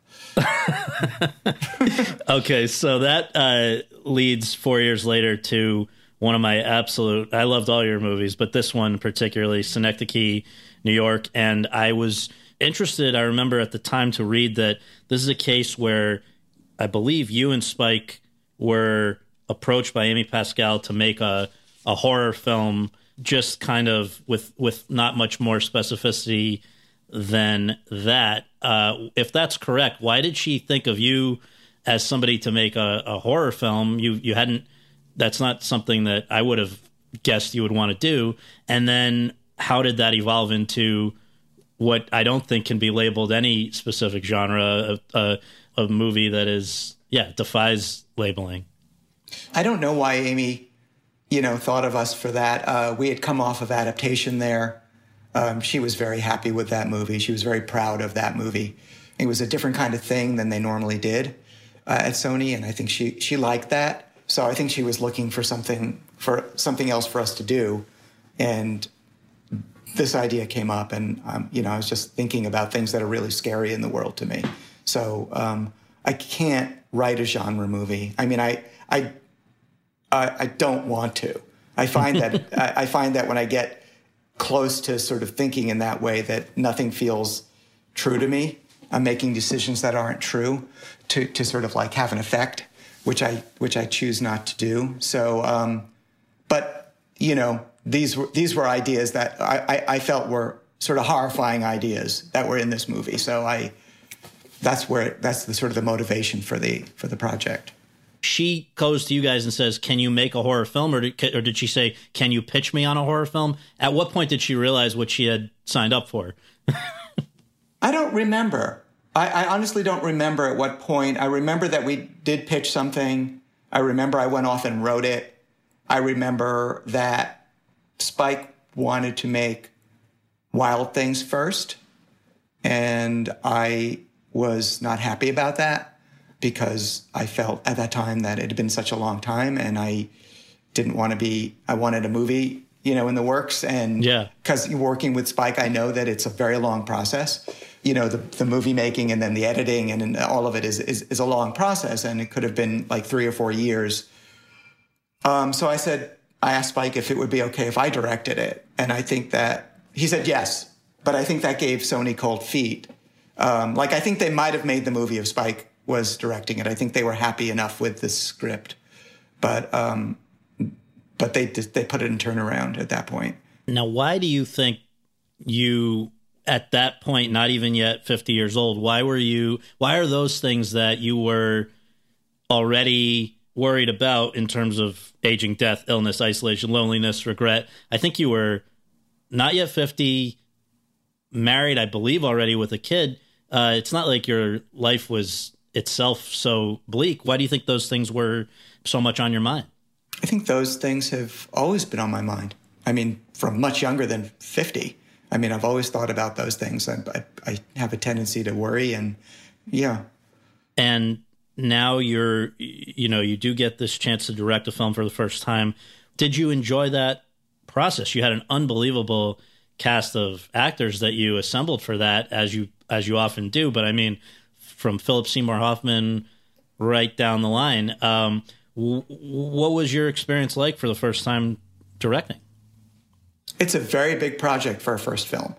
Okay, so that leads 4 years later to one of my absolute, I loved all your movies, but this one particularly, Synecdoche, New York. And I was interested, I remember at the time, to read that this is a case where I believe you and Spike were approached by Amy Pascal to make a horror film, just kind of with not much more specificity than that. If that's correct, why did she think of you as somebody to make a horror film? You hadn't, that's not something that I would have guessed you would want to do. And then how did that evolve into what I don't think can be labeled any specific genre, of movie that is, defies labeling? I don't know why Amy, thought of us for that. We had come off of adaptation there. She was very happy with that movie. She was very proud of that movie. It was a different kind of thing than they normally did at Sony, and I think she liked that. So I think she was looking for something else for us to do, and this idea came up. And I was just thinking about things that are really scary in the world to me. So I can't write a genre movie. I mean, I don't want to. I find that when I get close to sort of thinking in that way, that nothing feels true to me. I'm making decisions that aren't true to sort of like have an effect, which I choose not to do. So, but you know, these were ideas that I felt were sort of horrifying ideas that were in this movie. So that's the sort of the motivation for the project. She goes to you guys and says, "Can you make a horror film?" Or did she say, "Can you pitch me on a horror film?" At what point did she realize what she had signed up for? I don't remember. I honestly don't remember at what point. I remember that we did pitch something. I remember I went off and wrote it. I remember that Spike wanted to make Wild Things first, and I was not happy about that because I felt at that time that it had been such a long time, and I didn't want to be. I wanted a movie, you know, in the works, and because working with Spike, I know that it's a very long process. You know, the movie making and then the editing and all of it is a long process, and it could have been like 3 or 4 years. So I asked Spike if it would be okay if I directed it, and I think that he said yes, but I think that gave Sony cold feet. Like I think they might have made the movie if Spike was directing it. I think they were happy enough with the script, but they put it in turnaround at that point. Now, why do you think you, at that point, not even yet 50 years old, why are those things that you were already worried about in terms of aging, death, illness, isolation, loneliness, regret? I think you were not yet 50, married, I believe, already with a kid. It's not like your life was itself so bleak. Why do you think those things were so much on your mind? I think those things have always been on my mind. I mean, from much younger than 50. I mean, I've always thought about those things. I have a tendency to worry, and yeah. And now you do get this chance to direct a film for the first time. Did you enjoy that process? You had an unbelievable cast of actors that you assembled for that, as you often do. But I mean, from Philip Seymour Hoffman right down the line, what was your experience like for the first time directing? It's a very big project for a first film.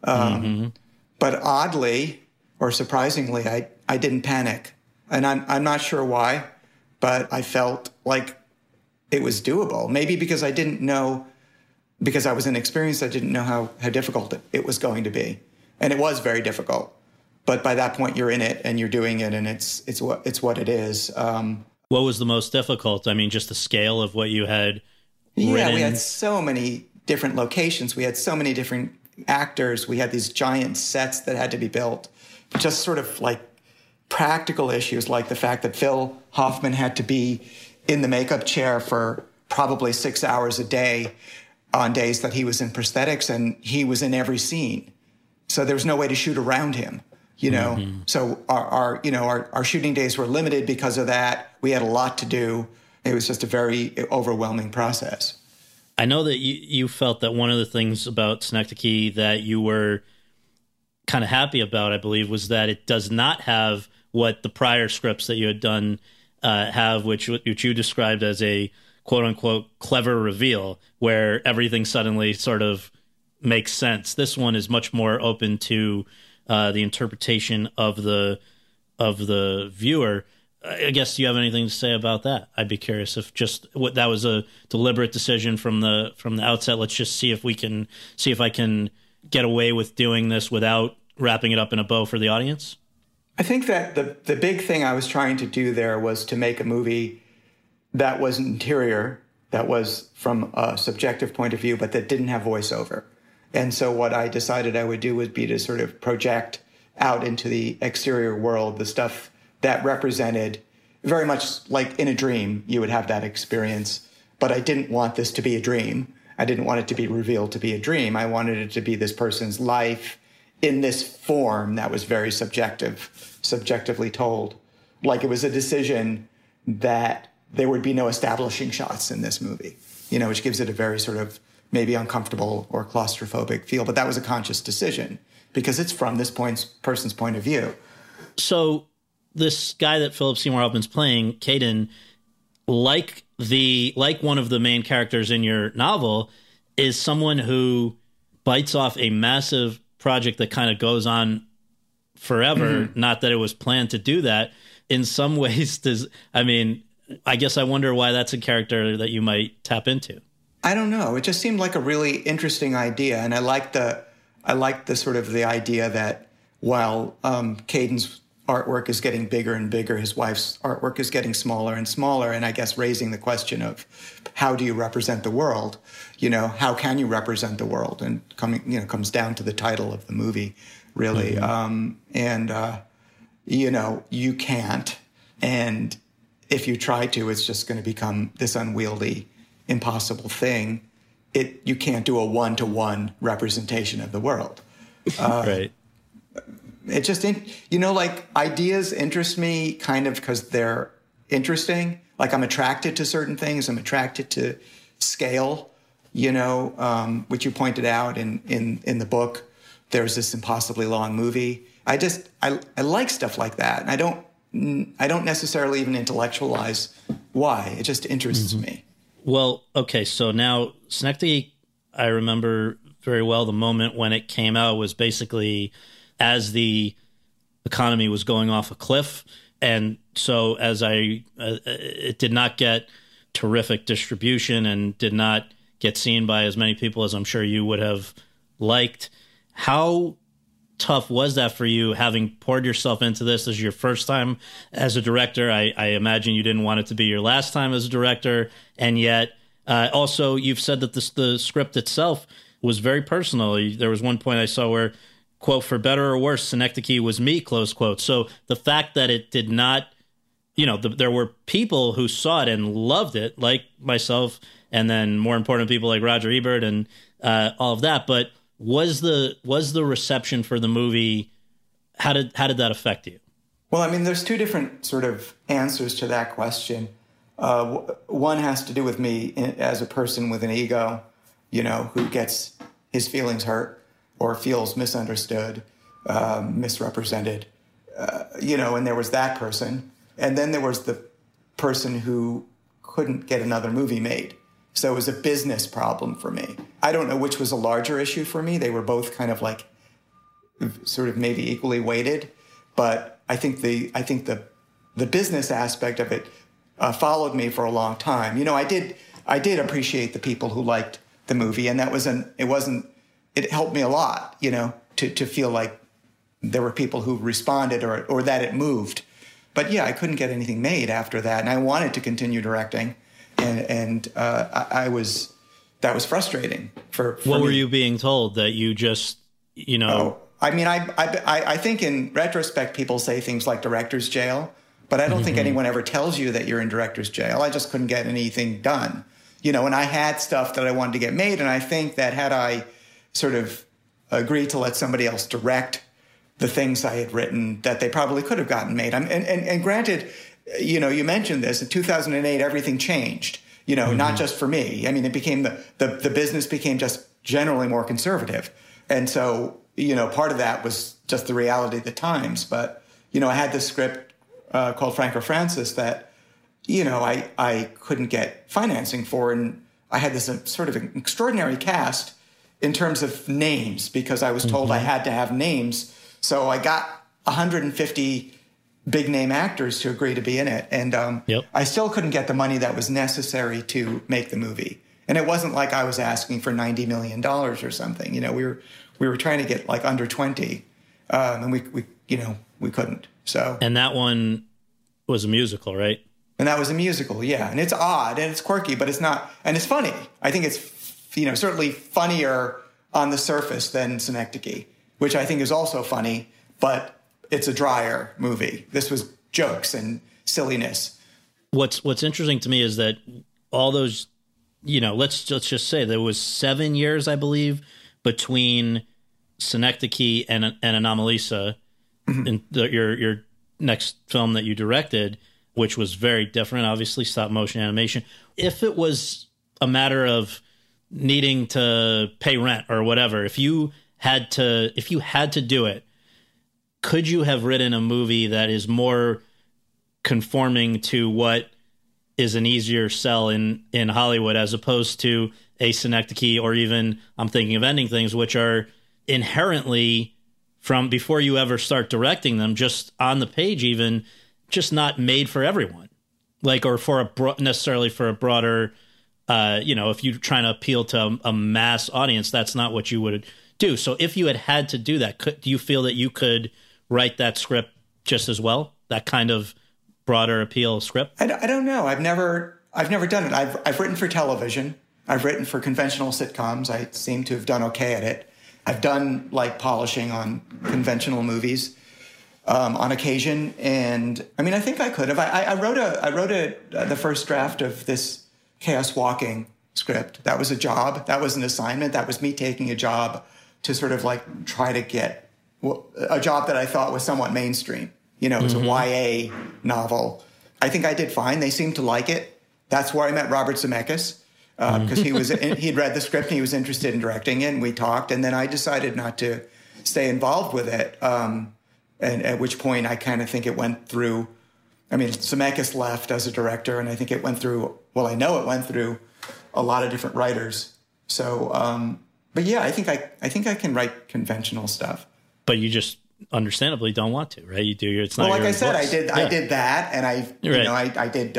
But oddly or surprisingly, I didn't panic. And I'm not sure why, but I felt like it was doable. Maybe because I didn't know, because I was inexperienced, I didn't know how difficult it was going to be. And it was very difficult. But by that point, you're in it and you're doing it, and it's what it is. What was the most difficult? I mean, just the scale of what you had written? Yeah, we had so many different locations. We had so many different actors. We had these giant sets that had to be built. Just sort of like practical issues, like the fact that Phil Hoffman had to be in the makeup chair for probably 6 hours a day on days that he was in prosthetics, and he was in every scene. So there was no way to shoot around him, you know. Mm-hmm. So our shooting days were limited because of that. We had a lot to do. It was just a very overwhelming process. I know that you felt that one of the things about Synecdoche that you were kind of happy about, I believe, was that it does not have what the prior scripts that you had done have, which you described as a quote-unquote clever reveal, where everything suddenly sort of makes sense. This one is much more open to the interpretation of the viewer. I guess, do you have anything to say about that? I'd be curious if that was a deliberate decision from the outset. Let's just see if I can get away with doing this without wrapping it up in a bow for the audience. I think that the big thing I was trying to do there was to make a movie that was interior, that was from a subjective point of view, but that didn't have voiceover. And so what I decided I would do would be to sort of project out into the exterior world the stuff that represented, very much like in a dream, you would have that experience. But I didn't want this to be a dream. I didn't want it to be revealed to be a dream. I wanted it to be this person's life in this form that was very subjectively told. Like it was a decision that there would be no establishing shots in this movie, which gives it a very sort of maybe uncomfortable or claustrophobic feel. But that was a conscious decision because it's from this person's point of view. So this guy that Philip Seymour Hoffman's playing, Caden, like one of the main characters in your novel, is someone who bites off a massive project that kind of goes on forever. Not that it was planned to do that. In some ways, I guess I wonder why that's a character that you might tap into. I don't know. It just seemed like a really interesting idea, and I like the sort of the idea that while Caden's artwork is getting bigger and bigger, his wife's artwork is getting smaller and smaller, and I guess raising the question of how do you represent the world? How can you represent the world? And comes down to the title of the movie, really. You can't, and if you try to, it's just going to become this unwieldy, impossible thing. You can't do a one-to-one representation of the world. Right. It just, like ideas interest me kind of because they're interesting. Like I'm attracted to certain things. I'm attracted to scale, which you pointed out in the book. There's this impossibly long movie. I like stuff like that. And I don't necessarily even intellectualize why. It just interests me. Well, okay. So now Synecdoche, I remember very well the moment when it came out was basically as the economy was going off a cliff. And so it did not get terrific distribution and did not get seen by as many people as I'm sure you would have liked. How tough was that for you, having poured yourself into this as your first time as a director? I imagine you didn't want it to be your last time as a director. And yet also you've said that the script itself was very personal. There was one point I saw where, quote, "For better or worse, Synecdoche was me," close quote. So the fact that it did not, there were people who saw it and loved it, like myself, and then more important people like Roger Ebert and all of that. But was the reception for the movie, how did that affect you? Well, there's two different sort of answers to that question. One has to do with me as a person with an ego, who gets his feelings hurt or feels misunderstood, misrepresented, and there was that person. And then there was the person who couldn't get another movie made. So it was a business problem for me. I don't know which was a larger issue for me. They were both kind of like sort of maybe equally weighted. But I think the business aspect of it followed me for a long time. I did appreciate the people who liked the movie, and it helped me a lot, to feel like there were people who responded or that it moved. But yeah, I couldn't get anything made after that, and I wanted to continue directing, and that was frustrating for what me. Were you being told that you just, I think in retrospect, people say things like director's jail, but I don't think anyone ever tells you that you're in director's jail. I just couldn't get anything done, and I had stuff that I wanted to get made, and I think that had I sort of agreed to let somebody else direct the things I had written, that they probably could have gotten made. And granted, you mentioned this, in 2008, everything changed, not just for me. It became the business became just generally more conservative. And so, part of that was just the reality of the times. But, I had this script called Frank or Francis that, I couldn't get financing for. And I had this sort of extraordinary cast in terms of names, because I was told I had to have names. So I got 150 big name actors to agree to be in it. And I still couldn't get the money that was necessary to make the movie. And it wasn't like I was asking for $90 million or something. We were trying to get like under 20, and we couldn't. So. And that one was a musical, right? And that was a musical, yeah. And it's odd and it's quirky, but it's not, and it's funny. I think it's, certainly funnier on the surface than Synecdoche, which I think is also funny, but it's a drier movie. This was jokes and silliness. What's interesting to me is that all those, let's just say there was 7 years, I believe, between Synecdoche and Anomalisa, in your next film that you directed, which was very different, obviously stop motion animation. If it was a matter of needing to pay rent or whatever, if you had to do it, could you have written a movie that is more conforming to what is an easier sell in Hollywood, as opposed to a Synecdoche, or even I'm thinking of Ending Things, which are inherently from before you ever start directing them, just on the page, even just not made for everyone, like, or for necessarily for a broader, if you're trying to appeal to a mass audience, that's not what you would do. So if you had to do that, do you feel that you could write that script just as well? That kind of broader appeal script? I don't know. I've never done it. I've written for television. I've written for conventional sitcoms. I seem to have done okay at it. I've done like polishing on conventional movies on occasion, and I mean, I think I could have. I wrote the first draft of this Chaos Walking script. That was a job. That was an assignment. That was me taking a job to sort of like try to get a job that I thought was somewhat mainstream. It was a YA novel. I think I did fine. They seemed to like it. That's where I met Robert Zemeckis, because he'd read the script and he was interested in directing it, and we talked. And then I decided not to stay involved with it, and at which point I kind of think it went through. I mean, Zemeckis left as a director, and I think it went through. Well, I know it went through a lot of different writers. So, but yeah, I think I can write conventional stuff. But you just understandably don't want to, right? You do your. It's not. Well, like your I said, books. I did that, and I did.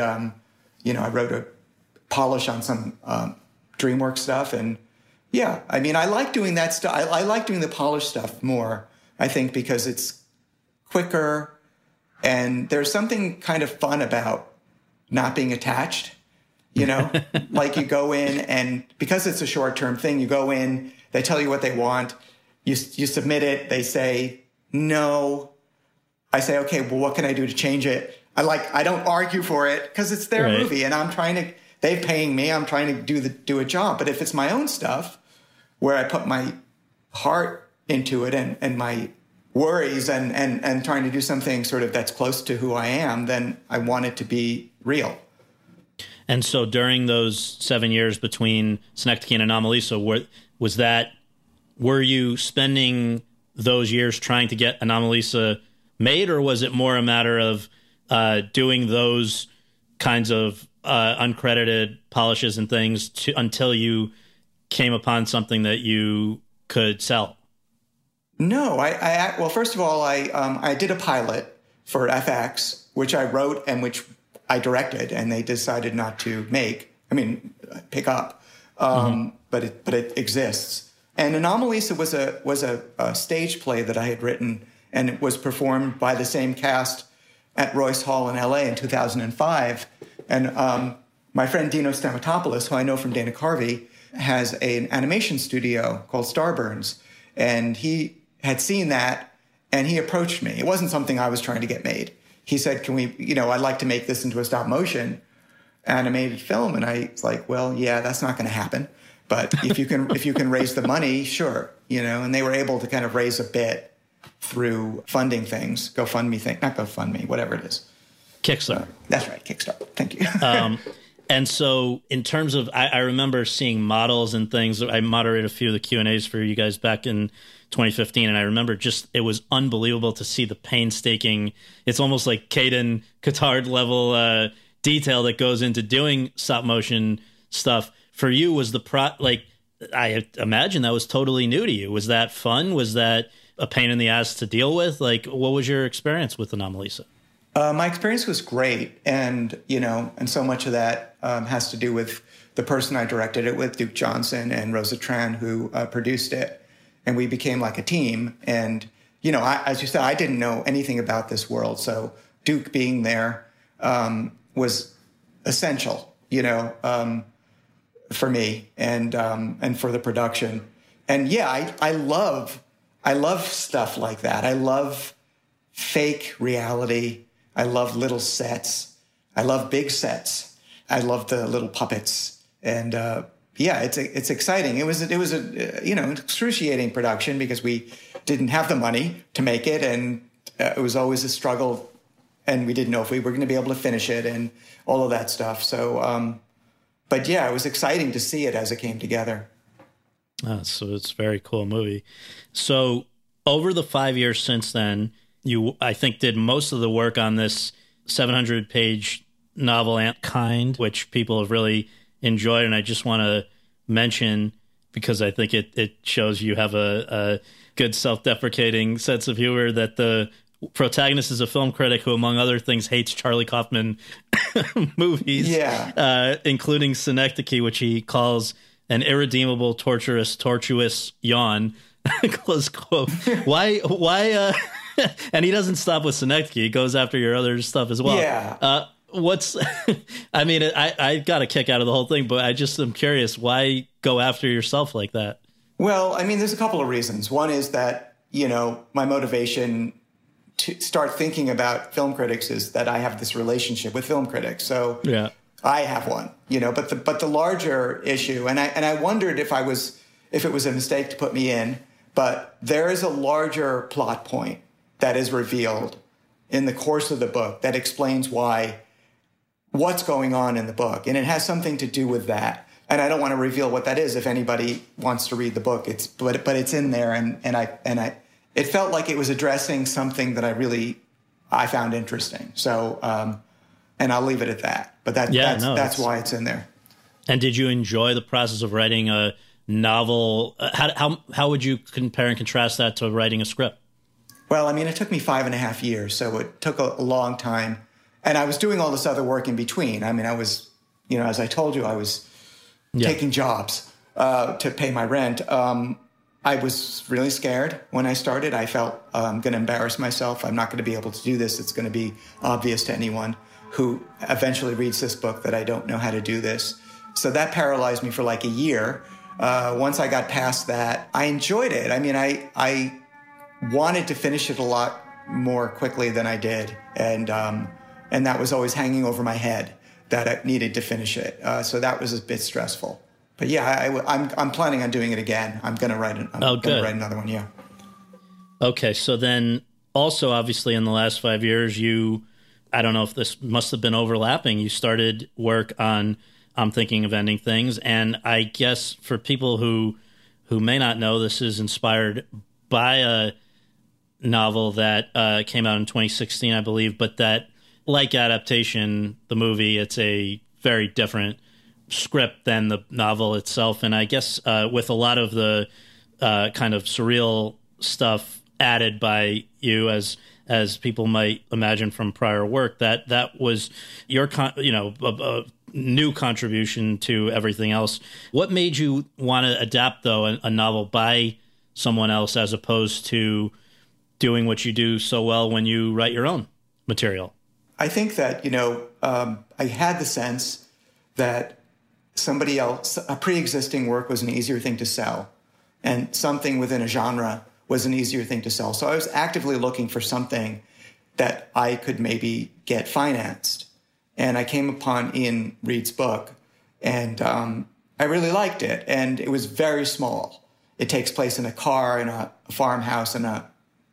I wrote a polish on some DreamWorks stuff, and yeah, I mean, I like doing that stuff. I like doing the polish stuff more. I think because it's quicker, and there's something kind of fun about not being attached. Like you go in, and because it's a short-term thing, you go in, they tell you what they want, you submit it, they say no. I say, okay, well, what can I do to change it? I don't argue for it because it's their movie, and they're paying me, I'm trying to do a job. But if it's my own stuff, where I put my heart into it and my worries and trying to do something sort of that's close to who I am, then I want it to be real. And so during those 7 years between Synecdoche and Anomalisa, were you spending those years trying to get Anomalisa made, or was it more a matter of doing those kinds of uncredited polishes and things until you came upon something that you could sell? No, well, first of all, I did a pilot for FX, which I wrote and which I directed, and they decided not to pick up, but it exists. And Anomalisa was a stage play that I had written, and it was performed by the same cast at Royce Hall in LA in 2005. And my friend Dino Stamatopoulos, who I know from Dana Carvey, has an animation studio called Starburns, and he had seen that, and he approached me. It wasn't something I was trying to get made. He said, can we, I'd like to make this into a stop motion animated film. And I was like, well, yeah, that's not going to happen. But if you can raise the money, sure. And they were able to kind of raise a bit through funding things, not GoFundMe, whatever it is. Kickstarter. That's right. Kickstarter. Thank you. And so in terms of, I remember seeing models and things. I moderated a few of the Q&As for you guys back in 2015, and I remember it was unbelievable to see the painstaking, it's almost like Caden Cotard level detail that goes into doing stop motion stuff. For you, was I imagine that was totally new to you. Was that fun? Was that a pain in the ass to deal with? Like, what was your experience with Anomalisa? My experience was great, and so much of that has to do with the person I directed it with, Duke Johnson and Rosa Tran, who produced it, and we became like a team. And as you said, I didn't know anything about this world, so Duke being there was essential, for me and for the production. And yeah, I love stuff like that. I love fake reality. I love little sets. I love big sets. I love the little puppets. And it's exciting. It was an excruciating production because we didn't have the money to make it, and it was always a struggle, and we didn't know if we were going to be able to finish it and all of that stuff. So, but yeah, it was exciting to see it as it came together. So it's a very cool movie. So over the 5 years since then, you, I think, did most of the work on this 700-page novel, Antkind, which people have really enjoyed. And I just want to mention, because I think it shows you have a good self-deprecating sense of humor that the protagonist is a film critic who, among other things, hates Charlie Kaufman movies, including Synecdoche, which he calls an irredeemable, tortuous yawn. Close quote. Why? And he doesn't stop with Synecdoche. He goes after your other stuff as well. Yeah. I mean, I got a kick out of the whole thing, but I just am curious, why go after yourself like that? Well, I mean, there's a couple of reasons. One is that, my motivation to start thinking about film critics is that I have this relationship with film critics. So I have one, but the larger issue, and I wondered if it was a mistake to put me in, but there is a larger plot point that is revealed in the course of the book that explains what's going on in the book. And it has something to do with that. And I don't want to reveal what that is if anybody wants to read the book. But it's in there, and it felt like it was addressing something that I found interesting. So, and I'll leave it at that. But that's why it's in there. And did you enjoy the process of writing a novel? How would you compare and contrast that to writing a script? Well, I mean, it took me 5.5 years, so it took a long time. And I was doing all this other work in between. I mean, I was, as I told you, I was taking jobs to pay my rent. I was really scared when I started. I felt I'm going to embarrass myself. I'm not going to be able to do this. It's going to be obvious to anyone who eventually reads this book that I don't know how to do this. So that paralyzed me for like a year. Once I got past that, I enjoyed it. I mean, I wanted to finish it a lot more quickly than I did. And that was always hanging over my head that I needed to finish it. So that was a bit stressful. But yeah, I'm planning on doing it again. I'm going to write it. I'm going to write another one. Yeah. Okay. So then also, obviously, in the last 5 years, I don't know if this must have been overlapping. You started work on I'm Thinking of Ending Things. And I guess for people who may not know, this is inspired by a novel that came out in 2016, I believe, but that, like adaptation, the movie, it's a very different script than the novel itself. And I guess with a lot of the kind of surreal stuff added by you, as people might imagine from prior work, that was your a new contribution to everything else. What made you want to adapt, though, a novel by someone else as opposed to doing what you do so well when you write your own material? I think that, I had the sense that somebody else, a pre-existing work was an easier thing to sell, and something within a genre was an easier thing to sell. So I was actively looking for something that I could maybe get financed. And I came upon Ian Reid's book, and I really liked it. And it was very small. It takes place in a car, in a farmhouse, in a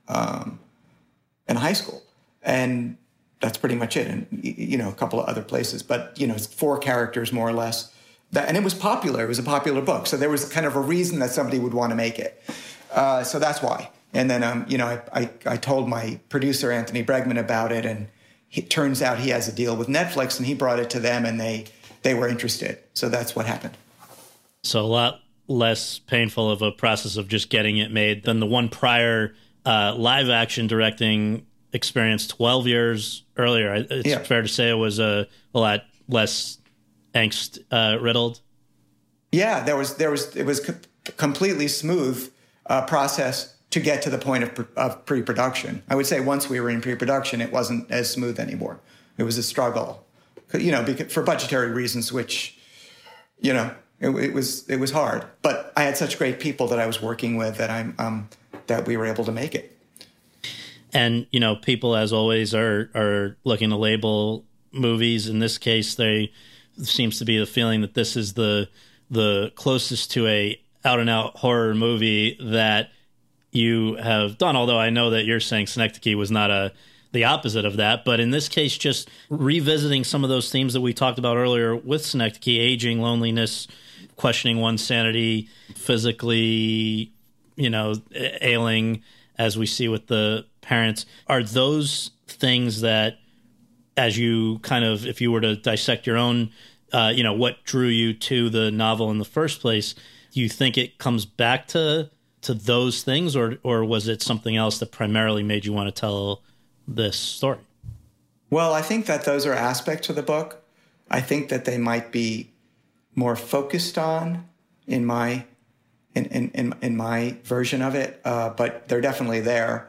high school. And that's pretty much it. And, a couple of other places. But, it's 4 characters, more or less. And it was popular. It was a popular book. So there was kind of a reason that somebody would want to make it. So that's why. And then, I told my producer, Anthony Bregman, about it. And it turns out he has a deal with Netflix, and he brought it to them, and they were interested. So that's what happened. So a lot less painful of a process of just getting it made than the one prior live action directing experience 12 years earlier. It's fair to say it was a lot less angst riddled. Yeah, it was completely smooth process to get to the point of pre-production. I would say once we were in pre-production, it wasn't as smooth anymore. It was a struggle, for budgetary reasons, which, it was hard. But I had such great people that I was working with that that we were able to make it. And, people, as always, are looking to label movies. In this case, seems to be the feeling that this is the closest to a out-and-out horror movie that you have done, although I know that you're saying Synecdoche was not the opposite of that. But in this case, just revisiting some of those themes that we talked about earlier with Synecdoche, aging, loneliness, questioning one's sanity, physically, ailing, as we see with the parents. Are those things that, as you kind of, if you were to dissect your own, what drew you to the novel in the first place, you think it comes back to to those things, or was it something else that primarily made you want to tell this story? Well, I think that those are aspects of the book. I think that they might be more focused on in my version of it, but they're definitely there.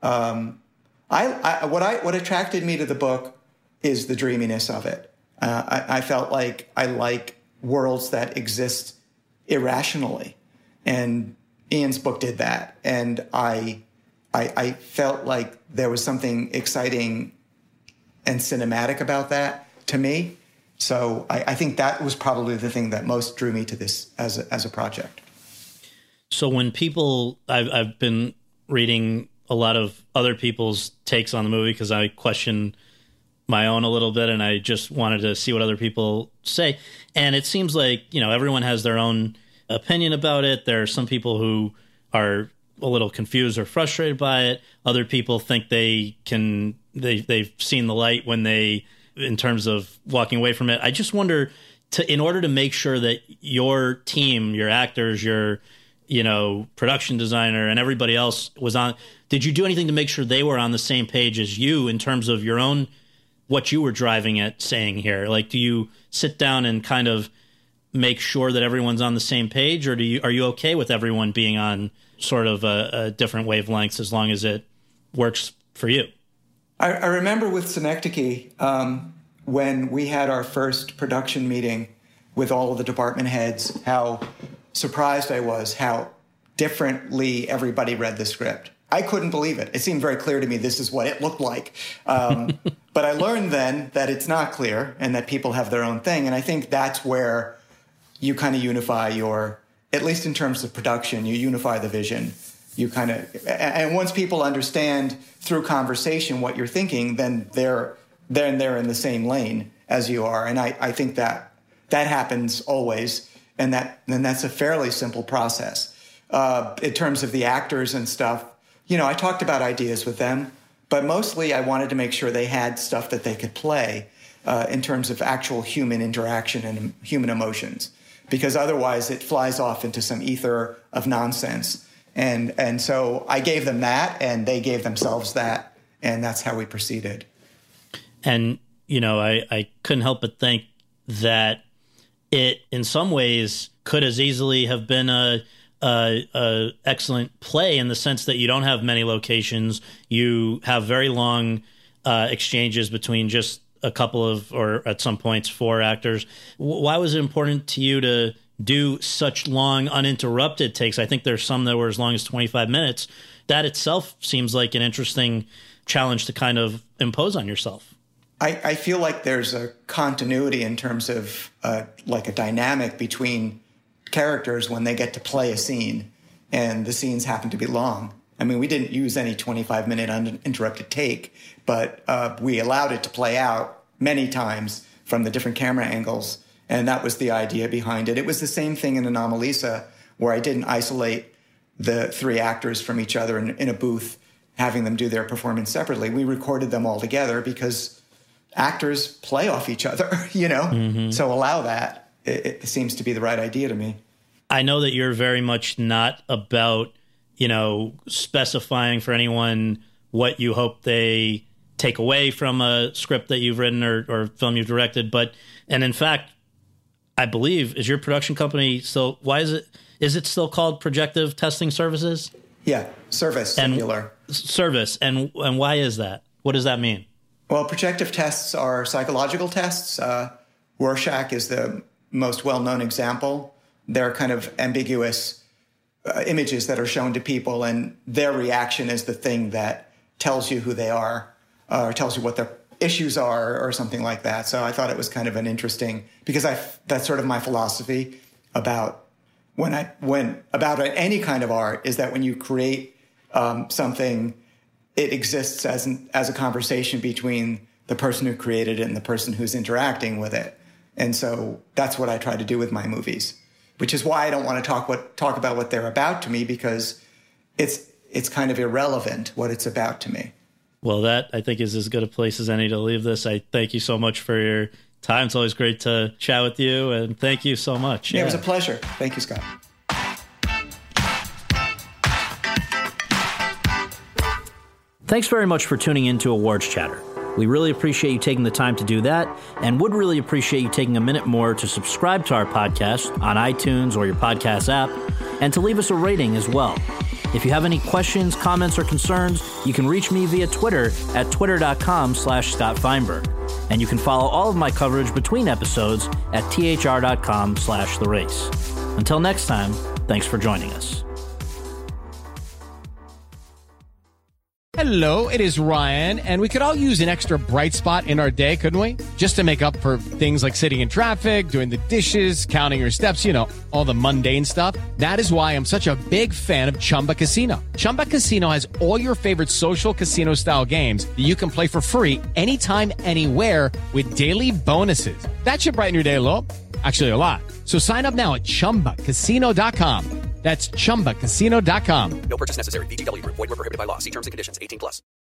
What attracted me to the book is the dreaminess of it. I felt like I like worlds that exist irrationally, and Ian's book did that. And I felt like there was something exciting and cinematic about that to me. So I think that was probably the thing that most drew me to this as a project. So when people, I've been reading a lot of other people's takes on the movie because I question my own a little bit, and I just wanted to see what other people say. And it seems like, everyone has their own opinion about it. There are some people who are a little confused or frustrated by it. Other people think they've seen the light in terms of walking away from it. I just wonder, in order to make sure that your team, your actors, your production designer and everybody else was on, did you do anything to make sure they were on the same page as you in terms of your own, what you were driving at saying here? Like, do you sit down and kind of make sure that everyone's on the same page, or are you okay with everyone being on sort of a different wavelengths as long as it works for you? I remember with Synecdoche, when we had our first production meeting with all of the department heads, how surprised I was how differently everybody read the script. I couldn't believe it. It seemed very clear to me this is what it looked like. But I learned then that it's not clear and that people have their own thing. And I think that's where you kind of unify at least in terms of production, you unify the vision. And once people understand through conversation what you're thinking, then they're in the same lane as you are. And I think that happens always. And that's a fairly simple process. In terms of the actors and stuff, I talked about ideas with them, but mostly I wanted to make sure they had stuff that they could play in terms of actual human interaction and human emotions, because otherwise it flies off into some ether of nonsense. And so I gave them that, and they gave themselves that, and that's how we proceeded. And, I couldn't help but think that it, in some ways, could as easily have been a excellent play in the sense that you don't have many locations. You have very long exchanges between just a couple of, or at some points, 4 actors. Why was it important to you to do such long, uninterrupted takes? I think there's some that were as long as 25 minutes. That itself seems like an interesting challenge to kind of impose on yourself. I feel like there's a continuity in terms of like a dynamic between characters when they get to play a scene, and the scenes happen to be long. I mean, we didn't use any 25-minute uninterrupted take, but we allowed it to play out many times from the different camera angles, and that was the idea behind it. It was the same thing in Anomalisa, where I didn't isolate the 3 actors from each other in a booth, having them do their performance separately. We recorded them all together because actors play off each other, Mm-hmm. So allow that. It seems to be the right idea to me. I know that you're very much not about, specifying for anyone what you hope they take away from a script that you've written or film you've directed. And in fact, I believe, is your production company still, is it still called Projective Testing Services? Yeah, service, singular. Service. And why is that? What does that mean? Well, projective tests are psychological tests. Rorschach is the most well-known example. They're kind of ambiguous images that are shown to people, and their reaction is the thing that tells you who they are, or tells you what their issues are, or something like that. So I thought it was kind of an interesting, because that's sort of my philosophy about about any kind of art, is that when you create something, it exists as a conversation between the person who created it and the person who's interacting with it. And so that's what I try to do with my movies, which is why I don't want to talk about what they're about to me, because it's kind of irrelevant what it's about to me. Well, that I think is as good a place as any to leave this. I thank you so much for your time. It's always great to chat with you, and thank you so much. Yeah, it was a pleasure. Thank you, Scott. Thanks very much for tuning in to Awards Chatter. We really appreciate you taking the time to do that, and would really appreciate you taking a minute more to subscribe to our podcast on iTunes or your podcast app, and to leave us a rating as well. If you have any questions, comments, or concerns, you can reach me via Twitter at twitter.com/Scott Feinberg. And you can follow all of my coverage between episodes at thr.com/The Race. Until next time, thanks for joining us. Hello, it is Ryan, and we could all use an extra bright spot in our day, couldn't we? Just to make up for things like sitting in traffic, doing the dishes, counting your steps, you know, all the mundane stuff. That is why I'm such a big fan of Chumba Casino. Chumba Casino has all your favorite social casino-style games that you can play for free anytime, anywhere with daily bonuses. That should brighten your day a little. Actually, a lot. So sign up now at ChumbaCasino.com. That's ChumbaCasino.com. No purchase necessary. VGW Group. Void where prohibited by law. See terms and conditions. 18+.